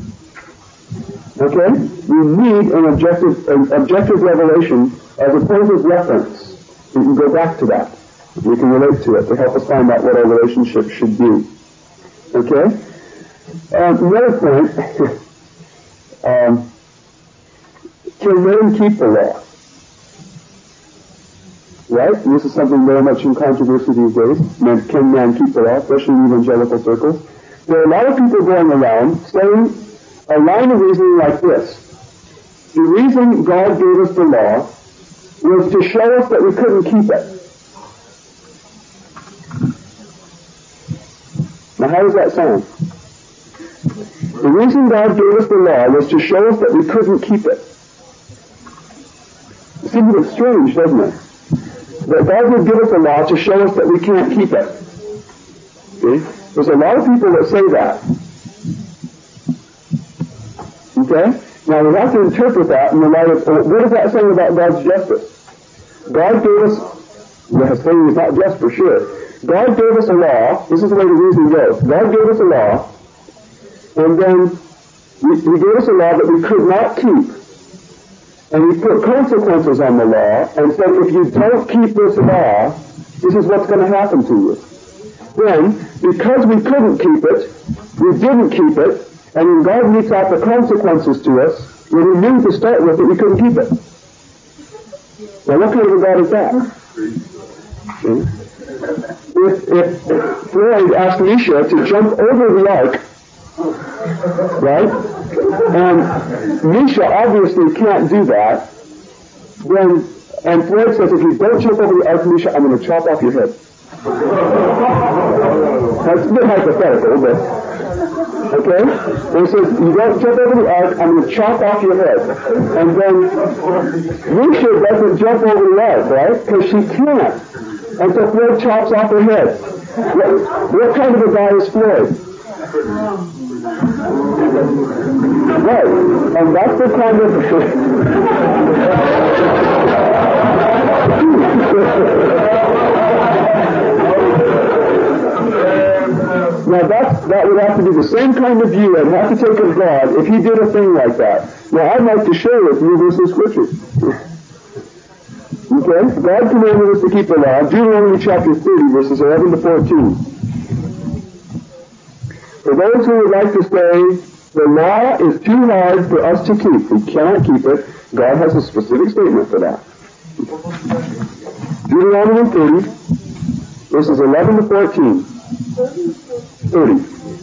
Okay? We need an objective revelation as a point of reference. We can go back to that. We can relate to it to help us find out what our relationship should be. Okay? Another point, can men keep the law? Right? And this is something very much in controversy these days. Can man keep the law, especially in evangelical circles? There are a lot of people going around saying a line of reasoning like this. The reason God gave us the law was to show us that we couldn't keep it. Now how does that sound? The reason God gave us the law was to show us that we couldn't keep it. It seems a bit strange, doesn't it? That God would give us a law to show us that we can't keep it. See? There's a lot of people that say that. Okay? Now we have to interpret that in the light of, what is that saying about God's justice? God gave us, well, saying it's not just for sure. God gave us a law. This is the way the reasoning goes. God gave us a law, and then He gave us a law that we could not keep. And He put consequences on the law, and said, if you don't keep this law, this is what's going to happen to you. Then, because we couldn't keep it, we didn't keep it, and when God meets out the consequences to us, when we knew to start with that we couldn't keep it. Now, what kind of a God is that? See? If Floyd asked Misha to jump over the ark, right, and Misha obviously can't do that, then, and Floyd says, if you don't jump over the ark, Misha, I'm going to chop off your head. That's a bit hypothetical, but Okay? And he says, you don't jump over the ark, I'm going to chop off your head. And then Misha doesn't jump over the ark, right? Because she can't. And so Floyd chops off her head. What kind of a guy is Floyd? Right. And that's the kind of... Now that would have to be the same kind of view I'd have to take of God if he did a thing like that. Now I'd like to share with you this in Scripture. Okay? God commanded us to keep the law. Deuteronomy chapter 30, verses 11 to 14. For those who would like to say, the law is too hard for us to keep, we cannot keep it, God has a specific statement for that. Deuteronomy 30, verses 11 to 14. 30.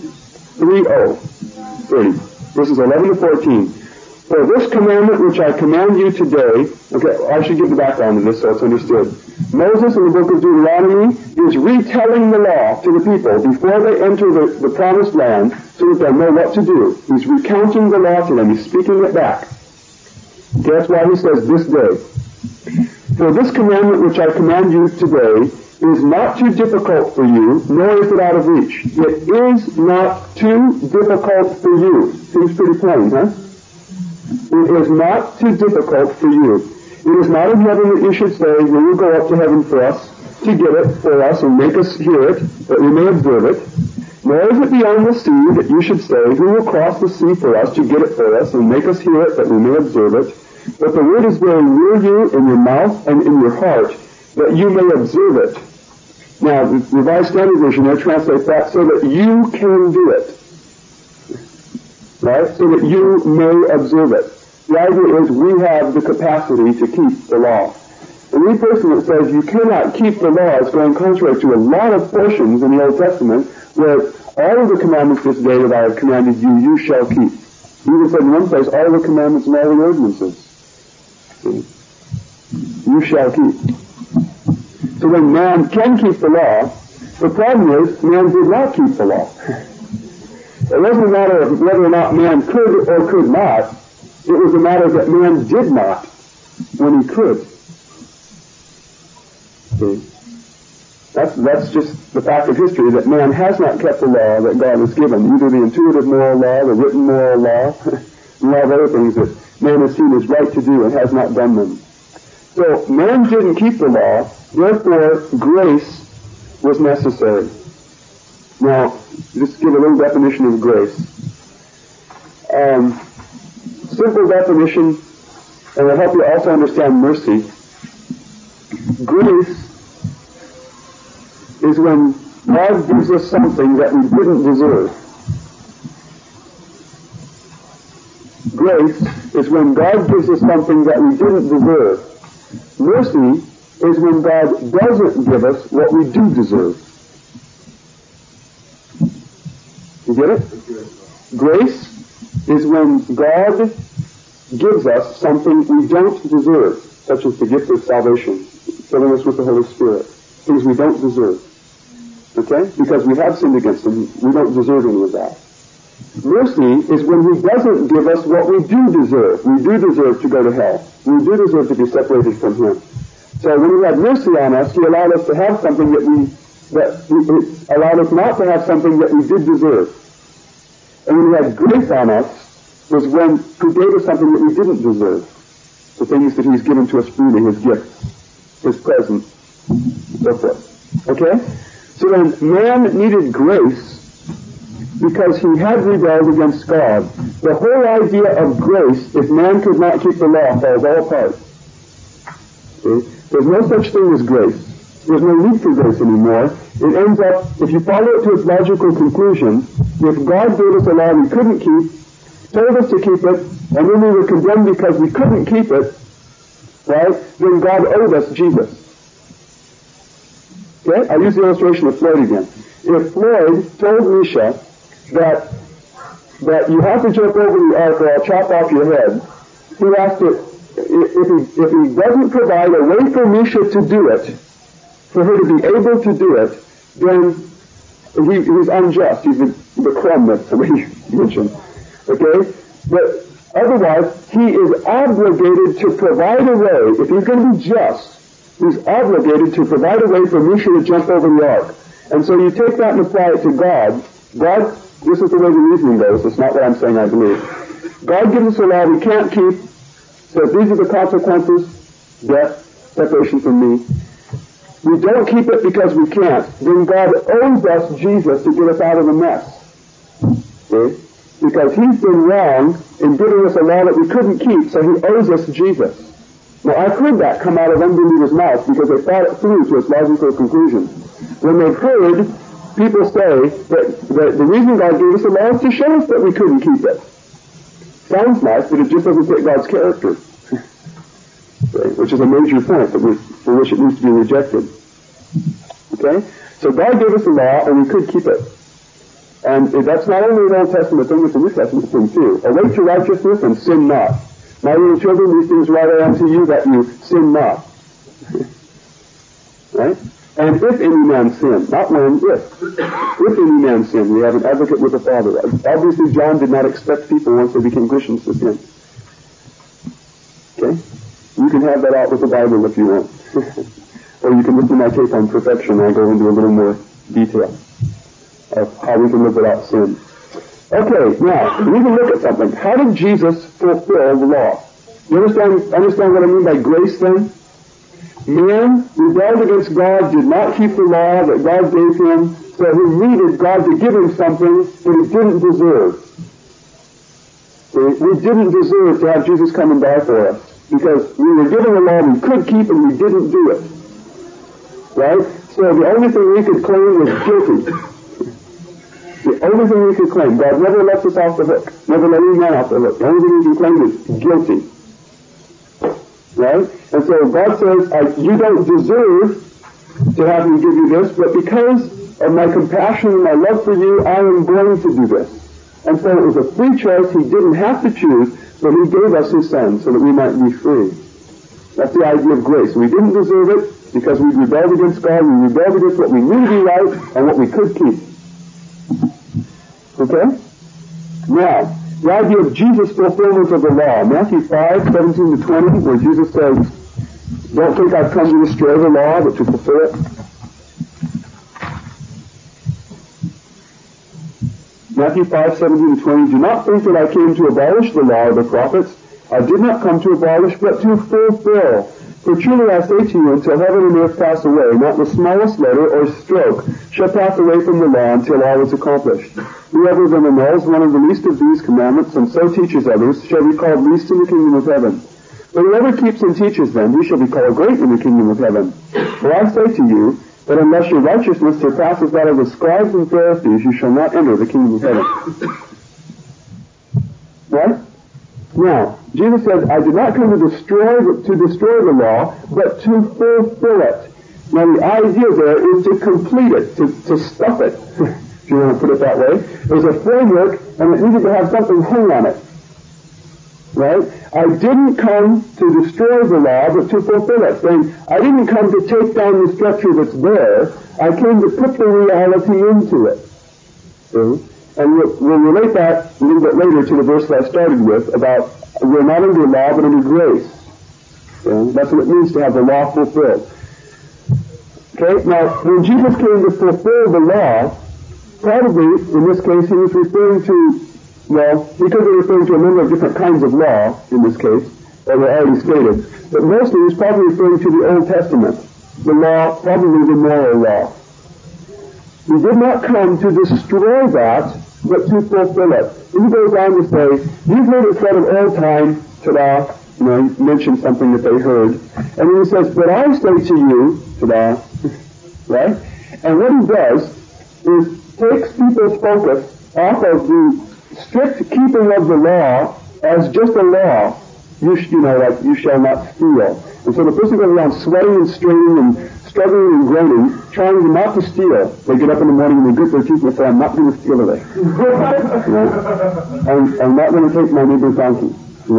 30. Verses 11 to 14. For this commandment which I command you today, okay, I should give the background to this so it's understood. Moses in the book of Deuteronomy is retelling the law to the people before they enter the promised land so that they know what to do. He's recounting the law to them. He's speaking it back. That's why he says this day. For this commandment which I command you today is not too difficult for you, nor is it out of reach. It is not too difficult for you. Seems pretty plain, huh? It is not too difficult for you. It is not in heaven that you should say, we will go up to heaven for us, to get it for us and make us hear it, that we may observe it. Nor is it beyond the sea that you should say, who will cross the sea for us, to get it for us and make us hear it, that we may observe it. But the word is very near you, in your mouth and in your heart, that you may observe it. Now, the Revised Standard Version there translates that so that you can do it. Right? So that you may observe it. The idea is we have the capacity to keep the law. Any person that says you cannot keep the law is going contrary to a lot of portions in the Old Testament where all of the commandments this day that I have commanded you, you shall keep. He even said in one place, all the commandments and all the ordinances. You shall keep. So when man can keep the law, the problem is man did not keep the law. It wasn't a matter of whether or not man could or could not. It was a matter that man did not when he could. See? That's just the fact of history, that man has not kept the law that God has given, either the intuitive moral law, the written moral law, and all the other things that man has seen is right to do and has not done them. So man didn't keep the law, therefore grace was necessary. Now, just give a little definition of grace. Simple definition, and it'll help you also understand mercy. Grace is when God gives us something that we didn't deserve. Grace is when God gives us something that we didn't deserve. Mercy is when God doesn't give us what we do deserve. You get it? Grace is when God gives us something we don't deserve, such as the gift of salvation, filling us with the Holy Spirit, things we don't deserve. Okay? Because we have sinned against Him, we don't deserve any of that. Mercy is when He doesn't give us what we do deserve. We do deserve to go to hell. We do deserve to be separated from Him. So when He had mercy on us, He allowed us to have something that allowed us not to have something that we did deserve. And when He had grace on us, was when He gave us something that we didn't deserve. The things that He's given to us freely, His gifts, His presence, so forth. Okay? So then man needed grace because he had rebelled against God. The whole idea of grace, if man could not keep the law, falls all apart. See? There's no such thing as grace. There's no need for grace anymore. It ends up, if you follow it to its logical conclusion, if God gave us a law we couldn't keep, told us to keep it, and then we were condemned because we couldn't keep it, right, then God owed us Jesus. Okay? I'll use the illustration of Floyd again. If Floyd told Misha that you have to jump over the ark or I'll chop off your head, he has to, if he doesn't provide a way for Misha to do it, for her to be able to do it, then he's unjust. He's the crumb that somebody mention. Okay? But otherwise, he is obligated to provide a way. If he's going to be just, he's obligated to provide a way for Misha to jump over the ark. And so you take that and apply it to God. God, this is the way the reasoning goes. It's not what I'm saying, I believe. God gives us a law we can't keep. Says these are the consequences. Death, separation from me. We don't keep it because we can't. Then God owes us Jesus to get us out of the mess. See? Because he's been wrong in giving us a law that we couldn't keep, so he owes us Jesus. Now, I've heard that come out of unbelievers' mouths because they thought it through to its logical conclusion. When they've heard people say that the reason God gave us a law is to show us that we couldn't keep it. Sounds nice, but it just doesn't fit God's character. Which is a major point for which it needs to be rejected. Okay? So God gave us a law and we could keep it. And that's not only an Old Testament thing, it's a New Testament thing too. Awake to righteousness and sin not. My little children, these things write I unto you that you sin not. Right? And if any man sin, not when, if any man sin, we have an advocate with the Father. Obviously John did not expect people once they became Christians to sin. Okay? You can have that out with the Bible if you want. Or you can listen to my tape on perfection. I go into a little more detail of how we can live without sin. Okay, now, we can look at something. How did Jesus fulfill the law? You understand what I mean by grace then? Man rebelled against God, did not keep the law that God gave him, so he needed God to give him something that he didn't deserve. We didn't deserve to have Jesus come and die for us, because we were given a law we could keep and we didn't do it. Right? So the only thing we could claim was guilty. The only thing we could claim. God never lets us off the hook. Never let any man off the hook. The only thing we can claim is guilty. Right? And so God says, you don't deserve to have me give you this, but because of my compassion and my love for you, I am going to do this. And so it was a free choice. He didn't have to choose, but he gave us his son so that we might be free. That's the idea of grace. We didn't deserve it because we rebelled against God. We rebelled against what we knew to be right and what we could keep. Okay? Now, the idea of Jesus' fulfillment of the law. Matthew 5:17-20, where Jesus says, don't think I've come to destroy the law, but to fulfill it. Matthew 5:17-20, do not think that I came to abolish the law or the prophets. I did not come to abolish, but to fulfill. For truly I say to you, until heaven and earth pass away, not the smallest letter or stroke shall pass away from the law until all is accomplished. Whoever then annuls one of the least of these commandments and so teaches others shall be called least in the kingdom of heaven. But whoever keeps and teaches them, he shall be called great in the kingdom of heaven. For I say to you, that unless your righteousness surpasses that of the scribes and Pharisees, you shall not enter the kingdom of heaven. Right? Now, Jesus said, I did not come to destroy the law, but to fulfill it. Now, the idea there is to complete it, to stuff it, if you want to put it that way. There's a framework, and it needed to have something hung on it. Right? I didn't come to destroy the law, but to fulfill it. Saying, I didn't come to take down the structure that's there. I came to put the reality into it. See? And we'll relate that a little bit later to the verse that I started with about we're not under law, but under grace. See? That's what it means to have the law fulfilled. Okay? Now, when Jesus came to fulfill the law, probably, in this case, he was referring to, well, he could be referring to a number of different kinds of law, in this case, that were already stated. But mostly he's probably referring to the Old Testament. The law, probably the moral law. He did not come to destroy that, but to fulfill it. And he goes on to say, you've heard it said of old time, ta-da, he mentioned something that they heard. And then he says, but I say to you, ta-da, right? And what he does is takes people's focus off of the strict keeping of the law as just a law. Like you shall not steal. And so the person goes around sweating and straining and struggling and groaning, trying not to steal. They get up in the morning and they grit their teeth and say, I'm not going to steal today. I'm not going to take my neighbor's donkey.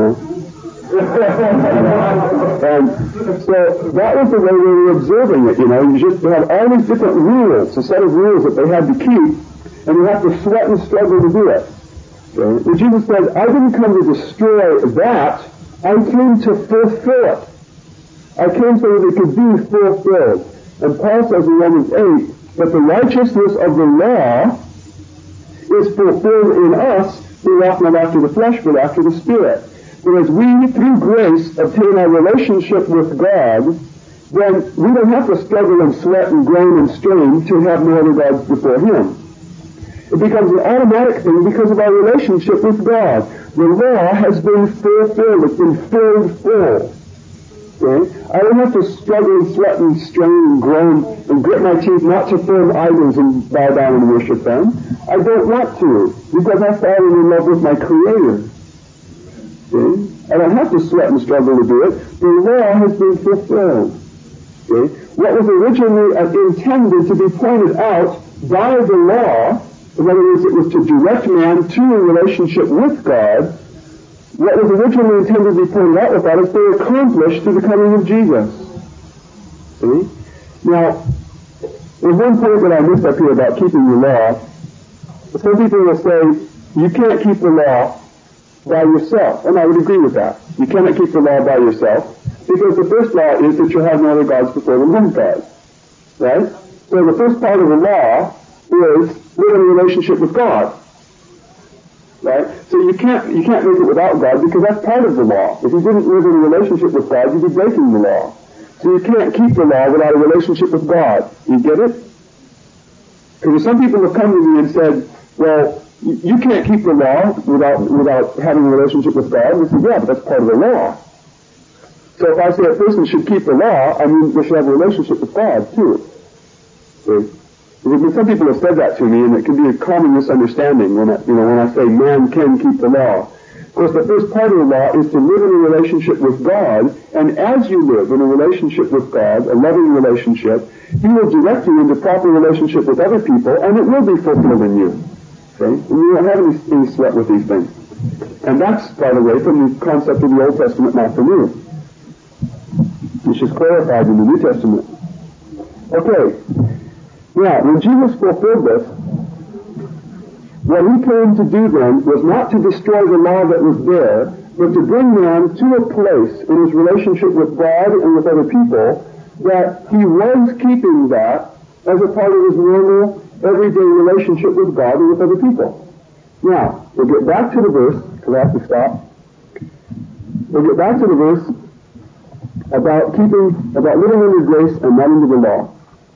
And so that was the way they were observing it. You just had all these different rules, a set of rules that they had to keep, and you have to sweat and struggle to do it. Okay? And Jesus said, I didn't come to destroy that. I came to fulfill it. I came so that it could be fulfilled. And Paul says in Romans 8 that the righteousness of the law is fulfilled in us who walk not after the flesh but after the Spirit. Whereas we, through grace, obtain our relationship with God, then we don't have to struggle and sweat and groan and strain to have no other gods before Him. It becomes an automatic thing because of our relationship with God. The law has been fulfilled. It's been filled full. Okay? I don't have to struggle and sweat and strain and groan and grit my teeth not to form idols and bow down and worship them. I don't want to, because I've fallen in love with my Creator. Okay? I don't have to sweat and struggle to do it. The law has been fulfilled. Okay? What was originally intended to be pointed out by the law, in other words, it was to direct man to a relationship with God. What was originally intended to be pointed out with that is they accomplished through the coming of Jesus. See? Now, there's one point that I missed up here about keeping the law. Some people will say, you can't keep the law by yourself. And I would agree with that. You cannot keep the law by yourself, because the first law is that you have no other gods before the one God. Right? So the first part of the law is live in a relationship with God. Right? So you can't make it without God, because that's part of the law. If you didn't live in a relationship with God, you'd be breaking the law. So you can't keep the law without a relationship with God. You get it? Because some people have come to me and said, well, you can't keep the law without having a relationship with God. And I said, yeah, but that's part of the law. So if I say a person should keep the law, I mean they should have a relationship with God too. So, some people have said that to me, and it can be a common misunderstanding when I say man can keep the law. Of course, the first part of the law is to live in a relationship with God, and as you live in a relationship with God, a loving relationship, He will direct you into proper relationship with other people, and it will be fulfilled in you. Okay? And you won't have any sweat with these things. And that's, by the way, from the concept of the Old Testament, not the New, which is clarified in the New Testament. Okay. Now, when Jesus fulfilled this, what He came to do then was not to destroy the law that was there, but to bring man to a place in his relationship with God and with other people that he was keeping that as a part of his normal, everyday relationship with God and with other people. Now, we'll get back to the verse, because I have to stop. We'll get back to the verse about living under grace and not under the law.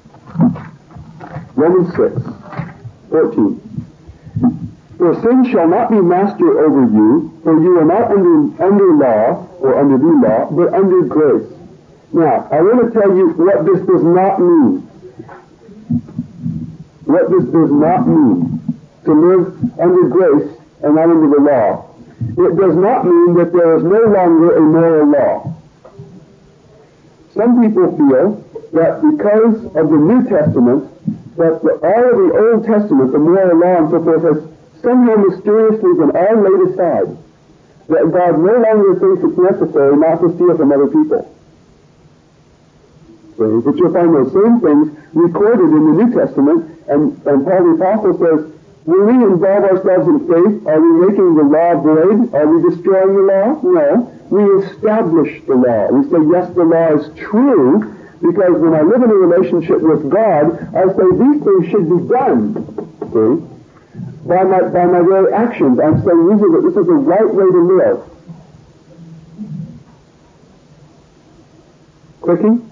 Romans 6:14. For sin shall not be master over you, for you are not under law, or under the law, but under grace. Now, I want to tell you what this does not mean. What this does not mean, to live under grace and not under the law. It does not mean that there is no longer a moral law. Some people feel that because of the New Testament, that all of the Old Testament, the moral law and so forth, has somehow mysteriously been all laid aside. That God no longer thinks it's necessary not to steal from other people. So, but you'll find those same things recorded in the New Testament, and Paul the Apostle says, when we involve ourselves in faith, are we making the law void? Are we destroying the law? No. We establish the law. We say, yes, the law is true, because when I live in a relationship with God, I say these things should be done. See? By my very actions, I'm saying this is the right way to live. Clicking?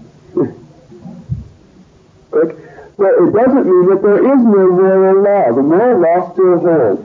Click. Well, it doesn't mean that there is no moral law. The moral law still holds.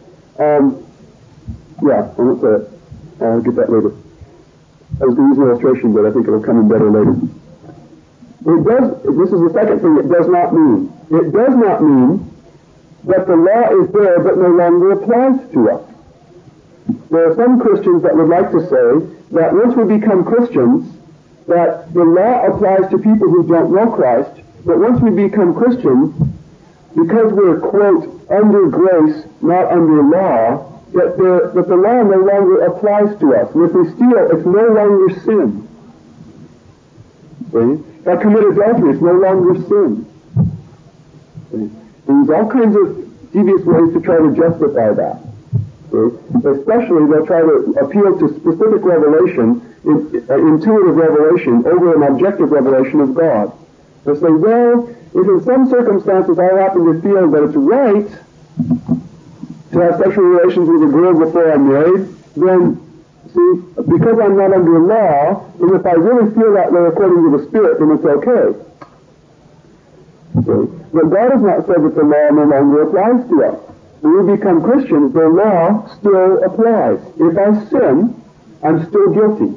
I won't say it. I'll get that later. I was going to use an illustration, but I think it'll come in better later. This is the second thing it does not mean. It does not mean that the law is there but no longer applies to us. There are some Christians that would like to say that once we become Christians, that the law applies to people who don't know Christ, but once we become Christians, because we're, quote, under grace, not under law, that the law no longer applies to us. And if we steal, it's no longer sin. See? If I commit adultery, it's no longer sin. See? There's all kinds of devious ways to try to justify that. Especially, they'll try to appeal to specific revelation, intuitive revelation, over an objective revelation of God. They'll say, well, if in some circumstances I happen to feel that it's right to have sexual relations with a girl before I'm married, then, see, because I'm not under law, and if I really feel that way according to the Spirit, then it's okay. But God has not said that the law no longer applies to us. When we become Christians, the law still applies. If I sin, I'm still guilty.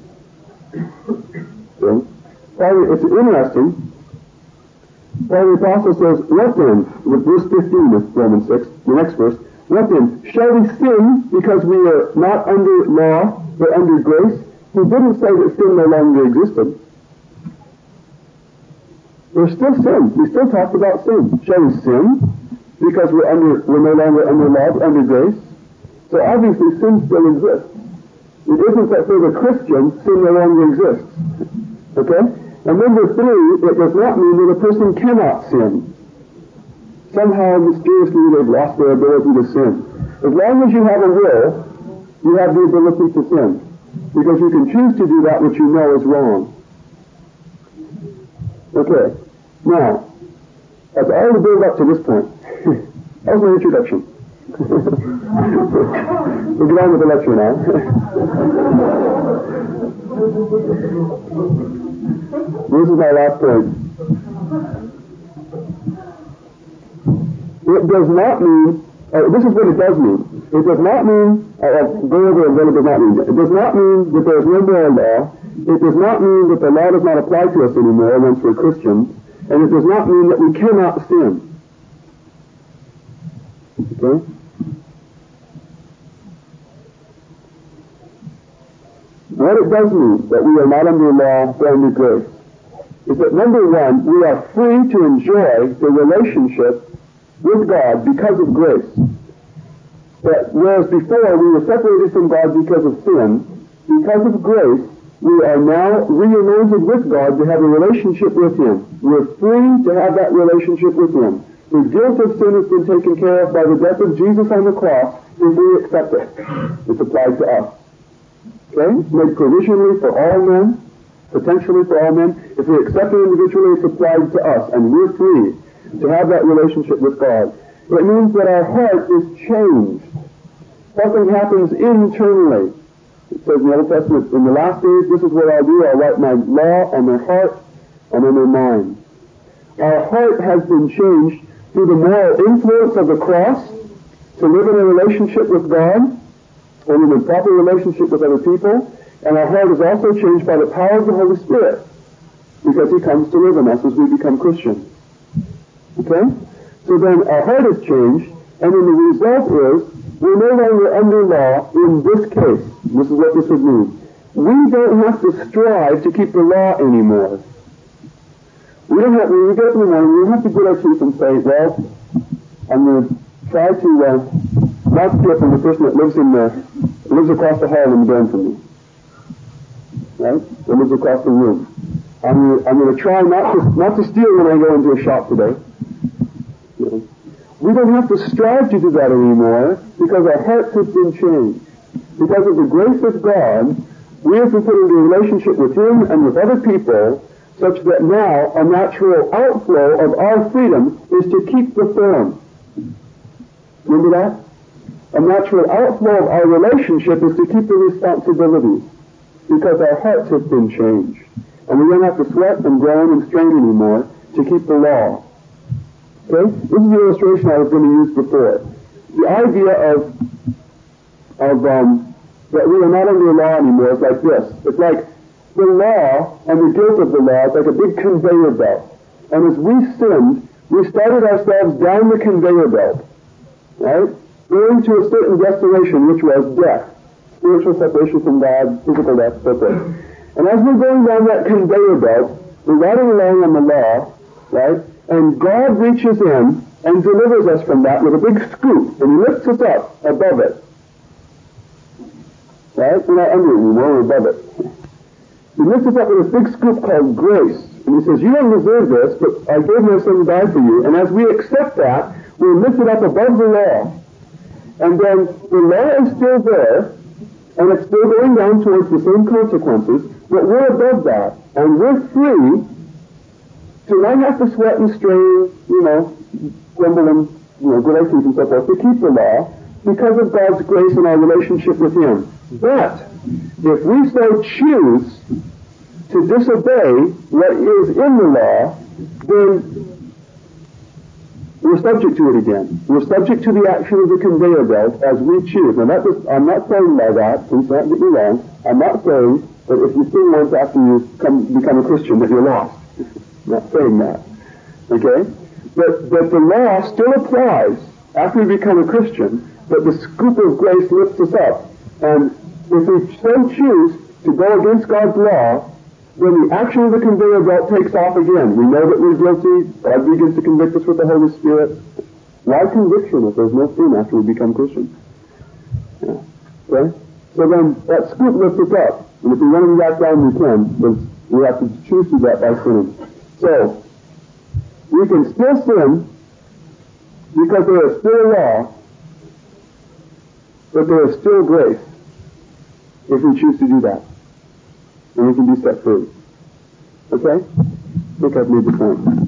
It's interesting. Paul the Apostle says, what then, with verse 15 of Romans 6, the next verse, what then, shall we sin because we are not under law, but under grace? He didn't say that sin no longer existed. There's still sin. We still talked about sin. Shall we sin because we're no longer under law, but under grace? So obviously sin still exists. It isn't that for the Christian, sin no longer exists. Okay? And number 3, it does not mean that a person cannot sin. Somehow, mysteriously, they've lost their ability to sin. As long as you have a will, you have the ability to sin. Because you can choose to do that which you know is wrong. Okay. Now, that's all the build up to this point. That was my introduction. We'll get on with the lecture now. This is my last point. It does not mean, this is what it does mean. It does not mean, I'll go over what it does not mean. It does not mean that there is no moral law. It does not mean that the law does not apply to us anymore once we're Christians. And it does not mean that we cannot sin. Okay? What it does mean that we are not under law but under grace is that, number 1, we are free to enjoy the relationship with God because of grace. That whereas before we were separated from God because of sin, because of grace, we are now reunited with God to have a relationship with Him. We're free to have that relationship with Him. The guilt of sin has been taken care of by the death of Jesus on the cross if we accept it. It's applied to us. Okay? It's made provisionally for all men, potentially for all men. If we accept it individually, it's applied to us, and we're free to have that relationship with God. It means that our heart is changed. Something happens internally. It says in the Old Testament, in the last days, this is what I'll do. I'll write my law on their heart and on their mind. Our heart has been changed through the moral influence of the cross to live in a relationship with God and in a proper relationship with other people. And our heart is also changed by the power of the Holy Spirit because He comes to live in us as we become Christians. Okay? So then our heart is changed, and then the result is we're no longer under law in this case. This is what this would mean. We don't have to strive to keep the law anymore. We don't have, when we get up in the morning, we don't have to grit our teeth and say, well, I'm going to try to not steal from the person that lives across the hall in the dorm from me. Right? That lives across the room. I'm going to try not to steal when I go into a shop today. You know? We don't have to strive to do that anymore because our hearts have been changed. Because of the grace of God, we have been put into a relationship with Him and with other people such that now a natural outflow of our freedom is to keep the form. Remember that? A natural outflow of our relationship is to keep the responsibilities because our hearts have been changed. And we don't have to sweat and groan and strain anymore to keep the law. Okay? This is the illustration I was going to use before. The idea of that we are not under law anymore is like this. It's like the law and the guilt of the law is like a big conveyor belt. And as we sinned, we started ourselves down the conveyor belt. Right? Going to a certain destination, which was death. Spiritual separation from God, physical death, so forth. And as we're going down that conveyor belt, we're riding along on the law, right? And God reaches in and delivers us from that with a big scoop, and He lifts us up above it. Right? We're not under it anymore, we're above it. He lifts us up with this big scoop called grace. And He says, you don't deserve this, but I gave my Son to die for you. And as we accept that, we're lifted up above the law. And then the law is still there, and it's still going down towards the same consequences, but we're above that, and we're free to not have to sweat and strain, grumble and, graces and so forth, to keep the law, because of God's grace and our relationship with Him. But, if we so choose to disobey what is in the law, then we're subject to it again. We're subject to the action of the conveyor belt as we choose. Now, I'm not saying by that, please don't get me wrong, I'm not saying that if you sin once after you become a Christian that you're lost. I'm not saying that. Okay? But the law still applies after we become a Christian, but the scoop of grace lifts us up. And if we so choose to go against God's law, then the action of the conveyor belt takes off again. We know that we're guilty. God begins to convict us with the Holy Spirit. Why conviction if there's no sin after we become Christians? Yeah. Okay? So then that scoop lifts us up. And if we want to be back down, we can. But we have to choose to do that by sinning. So, we can still sin because there is still a law, but there is still grace if we choose to do that. And we can be set free. Okay? I think I've made the point.